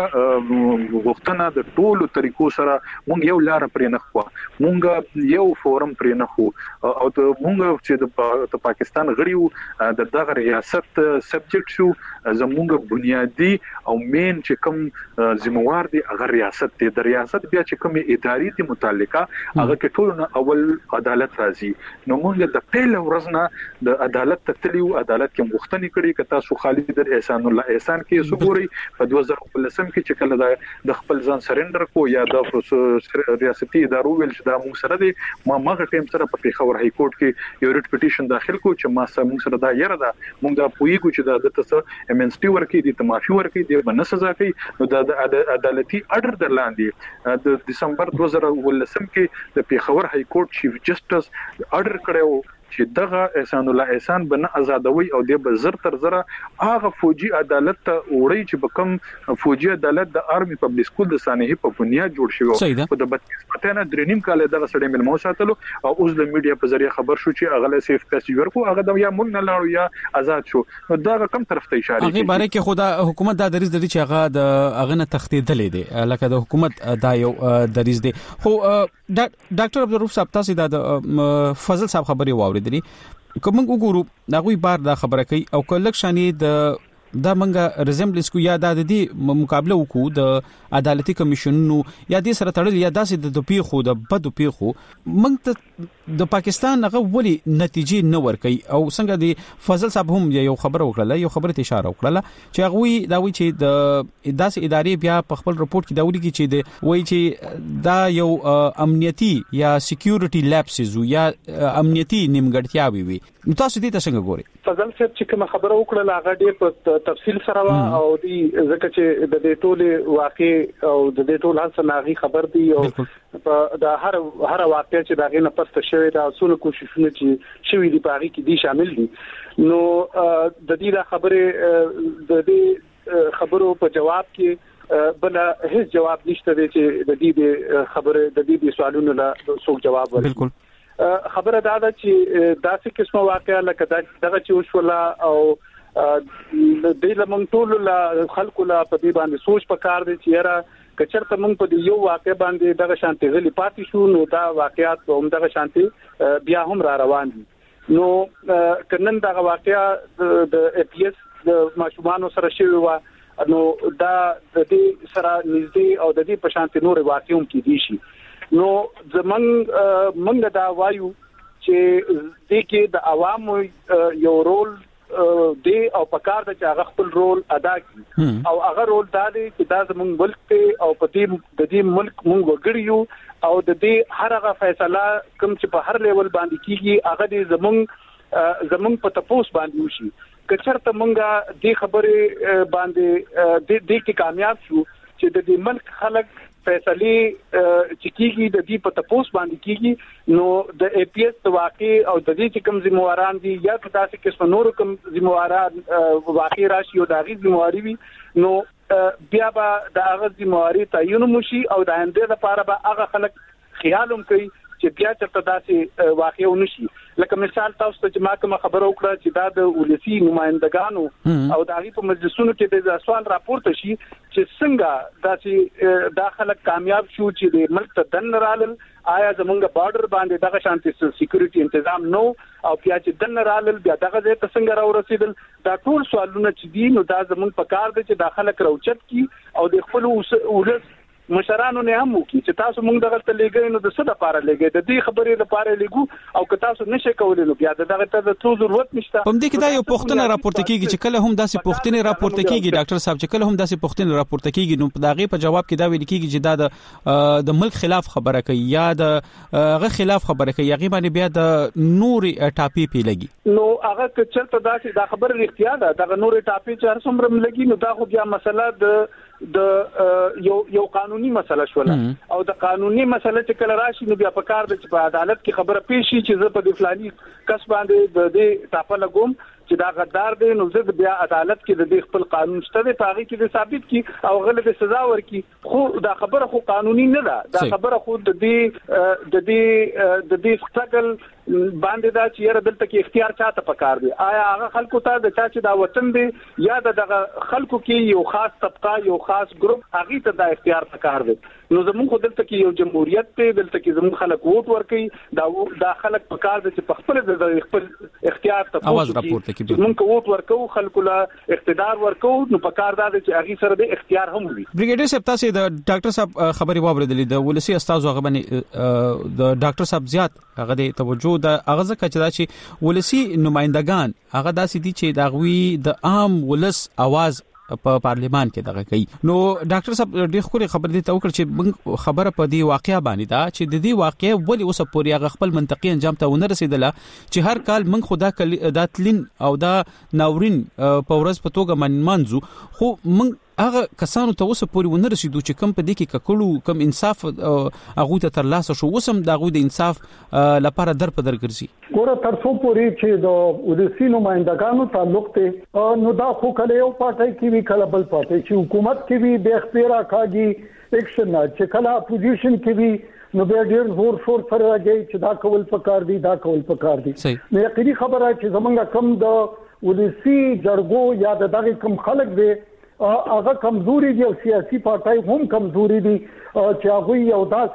Speaker 6: زمونږه غوښتنه د ټولو طریقو سره مونږ یو لار پرې نه خو مونږ یو فورم پرې نه خو او ته مونږ چې د پاکستان غړیو د دغه ریاست سبجیکټ شو زمونږ بنیادی او مین چې کوم ذمہوار دي هغه ریاست دی د ریاست بیا چې کوم اداري دي متعلقه هغه کې ټول اول عدالت راځي نو موږ د پیل ورځنه د عدالت تتلیو عدالت کې مختنی کړي ک تاسو خالد در احسان الله احسان کې سګوري په دوه زره ولسم کې چې کله د خپل ځان سرندر کو یا د ریاستي ادارو ول چې د موږ سره دي ما مغه ټیم سره په پیښور هاي کورټ کې یو ریټ پټیشن داخل کو چې ما سره موږ سره دا یره ده موږ دا پویګو چې د تاسو امنسټي ورکې دي تماشي ورکې دي بنه سزا کوي نو د عدالتي اډر درلاندې د دسمبر دوه زره ولسم کې د پیښور هاي کورټ چیف جسټس اډر کړو چې دغه احسان الله احسان بنه آزادوي او د بزر تر زره هغه فوجي عدالت ته وړي چې بکم فوجي عدالت د آرمي پبلک سکول د سانحې په بنیاد جوړ شوی او د بتیس پټنه درنیم کال دغه سړی مل مو ساتلو او اوس د میډیا په ذریعہ خبر شو چې هغه له سیف پیسنجر کو هغه د یا مونږ نه لاړو یا آزاد شو نو دا کم طرف ته اشاره
Speaker 24: کوي هغه باره کې خدا حکومت دا دریز دی چې هغه د هغه نه تختیدلې دي لکه د حکومت دا یو دریز دی خو ډاکټر عبدالرؤف صاحب تاسو د فضل صاحب خبري واوریدلې کوم وګورو دا غوي بار دا خبره کوي او کله شانې د دا منګه ریزمبلنس کو یا د دې مقابله وکړو د عدالتي کمیشنونو یا د سره تړل یا داسې د پیخو د بدو پیخو منګ د پاکستان هغه ولي نتیجې نه ور کوي او څنګه د فضل صاحب هم یو خبر وکړه یو خبره ته اشاره وکړه چې هغه وی دا وی چې د داسې ادارې بیا په خپل رپورت کې دا ولي چې د وی چې دا یو امنیتي یا سکیورټي لیپسز یا امنیتي نیمګړتیاوي وي نو تاسو دې څنګه ګوري
Speaker 15: فضل صاحب چې کوم خبره وکړه هغه ډېر په تفصیل سره او دی ځکه چې د دې ټول واقع او د دې ټول حسناغي خبر دی او د هر هر واقع چې داغه نه پسته شوی دا اصول کوششونه چې شوی دی پاره کې دي شامل دي نو د دې د خبره د دې خبرو په جواب کې بل هیڅ جواب نشته دی چې د دې خبره د دې سوالونو لا څوک جواب ورکړي بالکل خبره دا ده چې داسې قسمه واقعا لکه دغه چې وشولا او د لمن ټول لا خلکو لا په دې باندې سوچ پکار دي چې را کچرته موږ په یو واقع باندې دغه شانتي غلي پاتې شو نو دا واقعیات په هم دغه شانتي بیا هم را روان دي نو کنن دغه واقعیا د ای پی ایس د ماشومان سره شوی و نو دا د دې سره نږدې او د دې په شانتي نور واقعوم کې دي شي نو زمون موږ دا وایو چې د کې د عوامو یو رول دی او پکار د چې هغه خپل رول ادا کړي او هغه رول دا دی چې دا زموږ ملک ته او په دې د دې ملک موږ وګړیو او د دې هر هغه فیصله کوم چې په هر لیول باندې کیږي هغه دې زموږ زموږ په تپوس باندې وشي کچرته موږ دې خبره باندې د دې کې کامیاب شو چې د دې ملک خلک فیصله چې کیږي د دې په تپوس باندې کیږي نو د ای پی ایس واقع او د دې چې کوم ذمہواران دي یا داسې قسم نور کوم ذمہواران واقع راشي او د هغه ذمہواری وي نو بیا به د هغه ذمہواری تعین موشي او د آینده لپاره به هغه خلک خیالوم کوي چې بیا چې تاسو واقع ونشي لکه مثال تاسو ته ما کوم خبر وکړه چې دا د ولسی نمائندگانو او د هغه په مجلسونو کې د سوال راپورته شي چې څنګه داسې داخله کامیاب شو چې د ملک ته دن رالل آیا زمونږ بارډر باندې دغه شانتي سکیورټي تنظیم نو او بیا چې دن رالل بیا دغه ځای ته څنګه راو رسیدل دا ټول سوالونه چې دي نو دا زمونږ په کار دي چې داخله کروچت کی او د خپل ولس
Speaker 11: مشرانو نه هم وکړي چې تاسو موږ دغه ته لګي نو د څه لپاره لګي د دې خبرې لپاره لګو او که تاسو نشئ کولای نو بیا دغه ته د څه ضرورت نشته.
Speaker 1: په دې کې دا یو پوښتنه راپورته کیږي چې کله هم داسې پوښتنې راپورته کیږي ډاکټر صاحب چې کله هم داسې پوښتنې راپورته کیږي نو په دغه په جواب کې دا ویل کیږي چې دا د د ملک خلاف خبره کوي یا د هغه خلاف خبره کوي هغه باندې بیا د نور ټاپی پی لګي
Speaker 11: نو هغه که چلته دا چې دا خبره اړتیا ده دا نور ټاپی چې هر څومره لګي نو دا خو بیا مسله د د یو یو قانوني مسله شوله او د قانوني مسله چې کله راشي نو بیا په کار د چې په عدالت کې خبره پیښ شي چې زه په د فلاني کس باندې د دې ټاپه لګوم چې دا غدار دی نو زه بیا عدالت کې د دې خپل قانون شته دی په هغه کې د ثابت کی او غلط سزا ورکي خو دا خبره خو قانوني نه ده دا خبره خو د دې د دې د دې ستګل باندې دا چې یره دلته کې اختیار چاته پکار دی آیا هغه خلکو ته د چا چې دا وطن دی یا دغه خلکو کې یو خاص طبقه یو خاص ګروپ هغه ته دا اختیار پکار دی نو زموږ خو دلته کې یو جمهوریت دی دلته کې زموږ خلک ووټ ورکوي دا دا خلک پکار دي چې په خپل د خپل اختیار ته
Speaker 1: اواز راپورته کوي
Speaker 11: موږ ووټ ورکو خلکو له اقتدار ورکو نو پکار دا چې هغه سره د اختیار هم وي.
Speaker 1: بریګیډر صاحب تاسو د ډاکټر صاحب خبري واوریدلې د ولسی استاد هغه باندې د ډاکټر صاحب زیات هغه د توجه د هغه ځکه چې دا چې ولسی نمائندگان هغه داسې دي چې د غوي د عام ولس आवाज په پارلیمان کې دغه کوي نو ډاکټر صاحب ډېر خوري خبر دي ته وکړ چې خبره په دی واقعیا باندې دا چې د دې واقعیا ولې اوس پورې هغه خپل منطقي انجام ته ونه رسیدله چې هر کال من خدا داتلین او دا ناورین په ورځ په توګه منمنځو خو من هغه کسانو ته اوس پورې ونه رسیدو چې کم په دې کې ککړو کم انصاف هغه ته ترلاسه شو وسم دا غوي د انصاف لپاره در په در ګرځي
Speaker 3: ګوره تر څو پورې چې د ولسی نمائندګانو تعلق ته نو دا خو کله یو پارټي کې وی کله بل پارټي چې حکومت کې وی د اختیار کاږي اکشن چې کله اپوزیشن کې وی نو به ډیر زور شور سره راځي چې دا کول پکار دي دا کول پکار دي نو یقیني خبره چې زمونږ کم د ولسی جرګو یا دغه کم خلک دي هغه کمزوري دي او سیاسي پارټي هم کمزوري دي چې هغه یو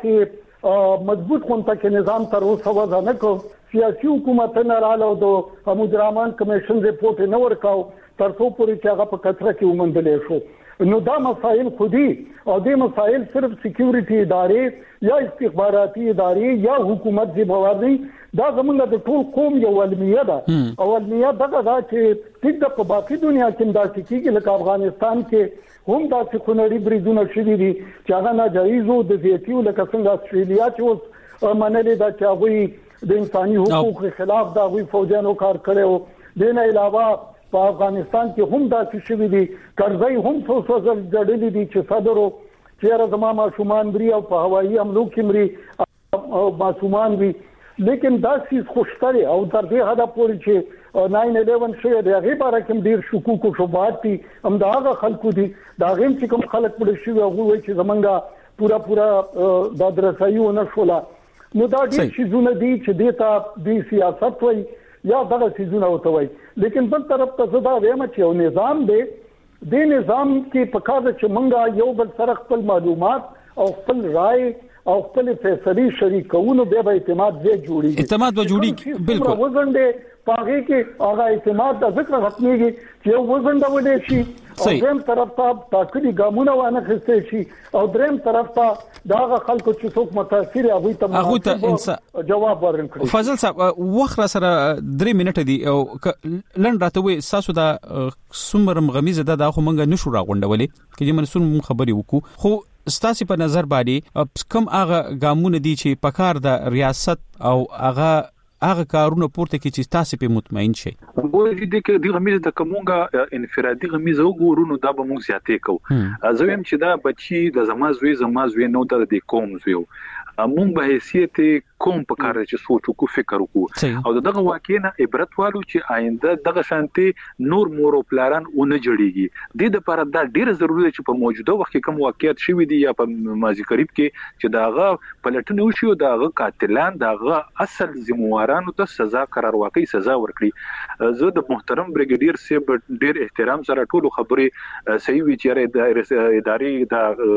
Speaker 3: داسې مضبوط خونته کې نظام تر اوسه وځنه کو سیاسي حکومت نه رااله او د حمود رحمان کمیشن ریپورت نه ورکاو تر څو پورې چې هغه په کثرت کې ومندلې شو نو دا مسائل خودي او د مسائل صرف سکیورټي ادارې یا استخباراتي ادارې یا حکومت ذمہوار دي دا زمونږ د ټول قوم یو علمیه ده او علمیه دغه دا چې ټیک د په باقي دنیا کې دا کیږي لکه افغانستان کې هم دا چې خنړي بریدونه شوي دي چې هغه ناجایز او د زیاتیو لکه څنګه استرالیا چې اوس منلې دا چې هغه د انساني حقوقو خلاف دا غوي فوجانو کار کړو دین علاوه په افغانستان کې هم دا چې شوي دي کرزی هم څو څو جوړلې دي چې صدرو چیرې زمما شومان بری او په هوایي حملو کې مري او معصومان وي لیکن دا سیس خوشتري او تر دې حدا پورې چې ناین الیون شوی دی هغه باره کوم ډیر شکوک او شبهات دي هم دا هغه خلکو دي دا غیم چې کوم خلک پړ شي هغه وایي چې زمونږه پورا پورا د درسایو نه شولا نو دا ډیر شیزونه دي چې دیتا د سیاست وایي یا دغه سیزونه وته وایي لیکن بل طرف ته زدا وایم چې یو نظام دی د نظام کې په کار چې مونږه یو بل سره خپل معلومات او خپل رائے او خپل فیصله شریکونو به به اعتماد زیات جوړیږي
Speaker 1: اعتماد به جوړیږي بالکل
Speaker 3: وزن دې پاغي کې هغه اعتماد د ذکر ختميږي چې یو وزن دا ولې شي او دریم طرف ته تاکي ګامونه وانه خسته شي او دریم طرف ته داغه خلکو چې څوک متاثر هغه ته
Speaker 1: هغه ته
Speaker 3: جواب ورکړي.
Speaker 1: فضل صاحب وخت را سره درې منټه دي او لند راته وي ساسو دا سمرم غمیزه دا خو مونږ نشو راغونډولې کې من سن خبري وکړو خو ستاسو په نظر باندې کم هغه ګامونه دي چې پکار د ریاست او هغه هغه کارونه پورته کې چې تاسو په مطمئن شئ
Speaker 6: ګورې دې کې د غمیزه د کومه انفرادي غمیزه وګورو دا به موږ زیاتې کوو زه هم چې دا بچي د زمازوي زمازوي نو د کوم زویو مونږ به حیثیت کوم په کار چې سوچ وکړو فکر وکړو او دغه واقعنا عبرت والو چې آینده دغه شانتي نور مور او پلان اون جوړیږي د لپاره دا ډیره ضروري چې په موجوده وخت کې کوم واقعیت شوي دي یا په ماضي قریب کې چې داغه پلټنه وشي او داغه قاتلان داغه اصل ذمہوارانو ته سزا قرار واقعي سزا ورکړي زه د محترم بریګیډیر صاحب ډیر احترام سره ټول خبرې صحیح وی چې ادارې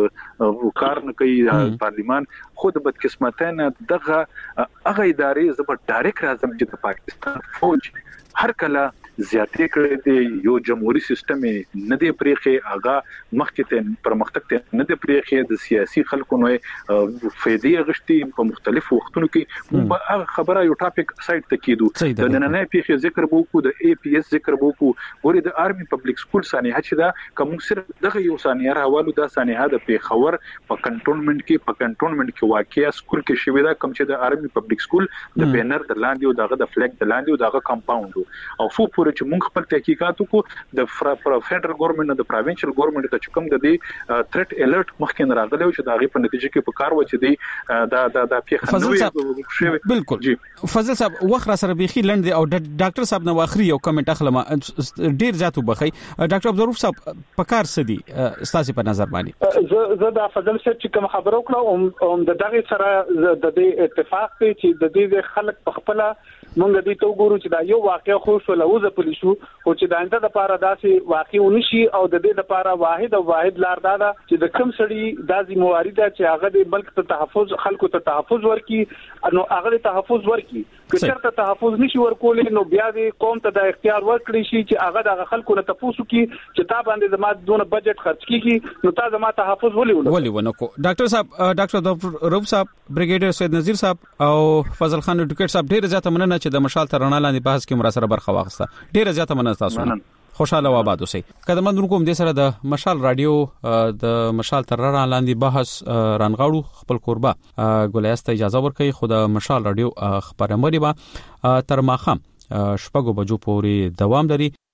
Speaker 6: دا کار نه کوي پارلیمان خود بدقسمتانه دغه هغه ادارې زبر ډایرکټ راځم چې د پاکستان فوج هر کله زیاتې کړې دي یو جمهوریت سیستم نه دی پرېخي هغه مخکې ته پرمختګ ته نه دی پرېخي د سیاسي خلکو نو فائدې غشتي په مختلفو وختونو کې موږ هغه خبره یو ټاپک سایت ته کېدو د نننۍ پیښې ذکر وکړو د ای پی ایس ذکر وکړو ګوري د آرمي پبلک سکول سانحه چې دا کوم صرف دغه یو سانحه راوالو دا سانحه د پیښور په کنټونمنت کې په کنټونمنت کې واقعیا سکول کې شوی دا کوم چې د آرمي پبلک سکول د بینر د لاندې او دغه د فلیګ د لاندې او دغه کمپاوند او فو پورې چې موږ خپل تحقیقات وکړو د فدرال ګورنمنت او د پروینشل ګورنمنت ته کوم د دې تھرټ الرټ مخکې راغلی او چې دغه په نتیجه کې په کار و چې دی دا دا د پیښه
Speaker 1: بالکل فضل صاحب وخت سره بيخي لند او ډاکټر صاحب نو اخري یو کمنټ اخلم ډیر زیاتو بخي ډاکټر عبدالرؤف صاحب په کار سدي ستاسو په نظر باندې
Speaker 11: زه زه د فضل صاحب چې کوم خبرو کړم او د دغه سره د دې اتفاق دی چې د دې خلک په خپل مونږ دې ته وګورو چې دا یو واقع خو شو لوزه پولیسو او چې د انده لپاره داسې واقع ونشي او د دې لپاره واحد او واحد لار دا ده چې د کوم سړي د ذمہواری ده چې هغه د ملک ته تحفظ خلکو ته تحفظ ورکي نو هغه ته تحفظ ورکي که چېرته تحفظ نشي ورکول نو بیا د قوم ته د اختیار ورکړي شي چې هغه د خلکو نه تاسو کې چې تا باندې زما دونه بجټ خرج کیږي نو تا زما تحفظ ولي ولي
Speaker 1: ولي ونکو ډاکټر صاحب ډاکټر عبدالرؤف صاحب بریګیډر سید نذیر صاحب او فضل خان ایډوکیټر صاحب ډیر زیاته مننه چې د مشال ترانه لاندې بحث کې مرا سره برخه واخیسته ډیر زیاته مننه تاسو خوشاله و آباد اوسئ قدمن کوم د سره د مشال رادیو د مشال ترانه لاندې بحث رانغاړو خپل قربا ګولیاست اجازه ورکړي خو د مشال رادیو خبرمري با تر ماخام شپږو بجو پورې دوام لري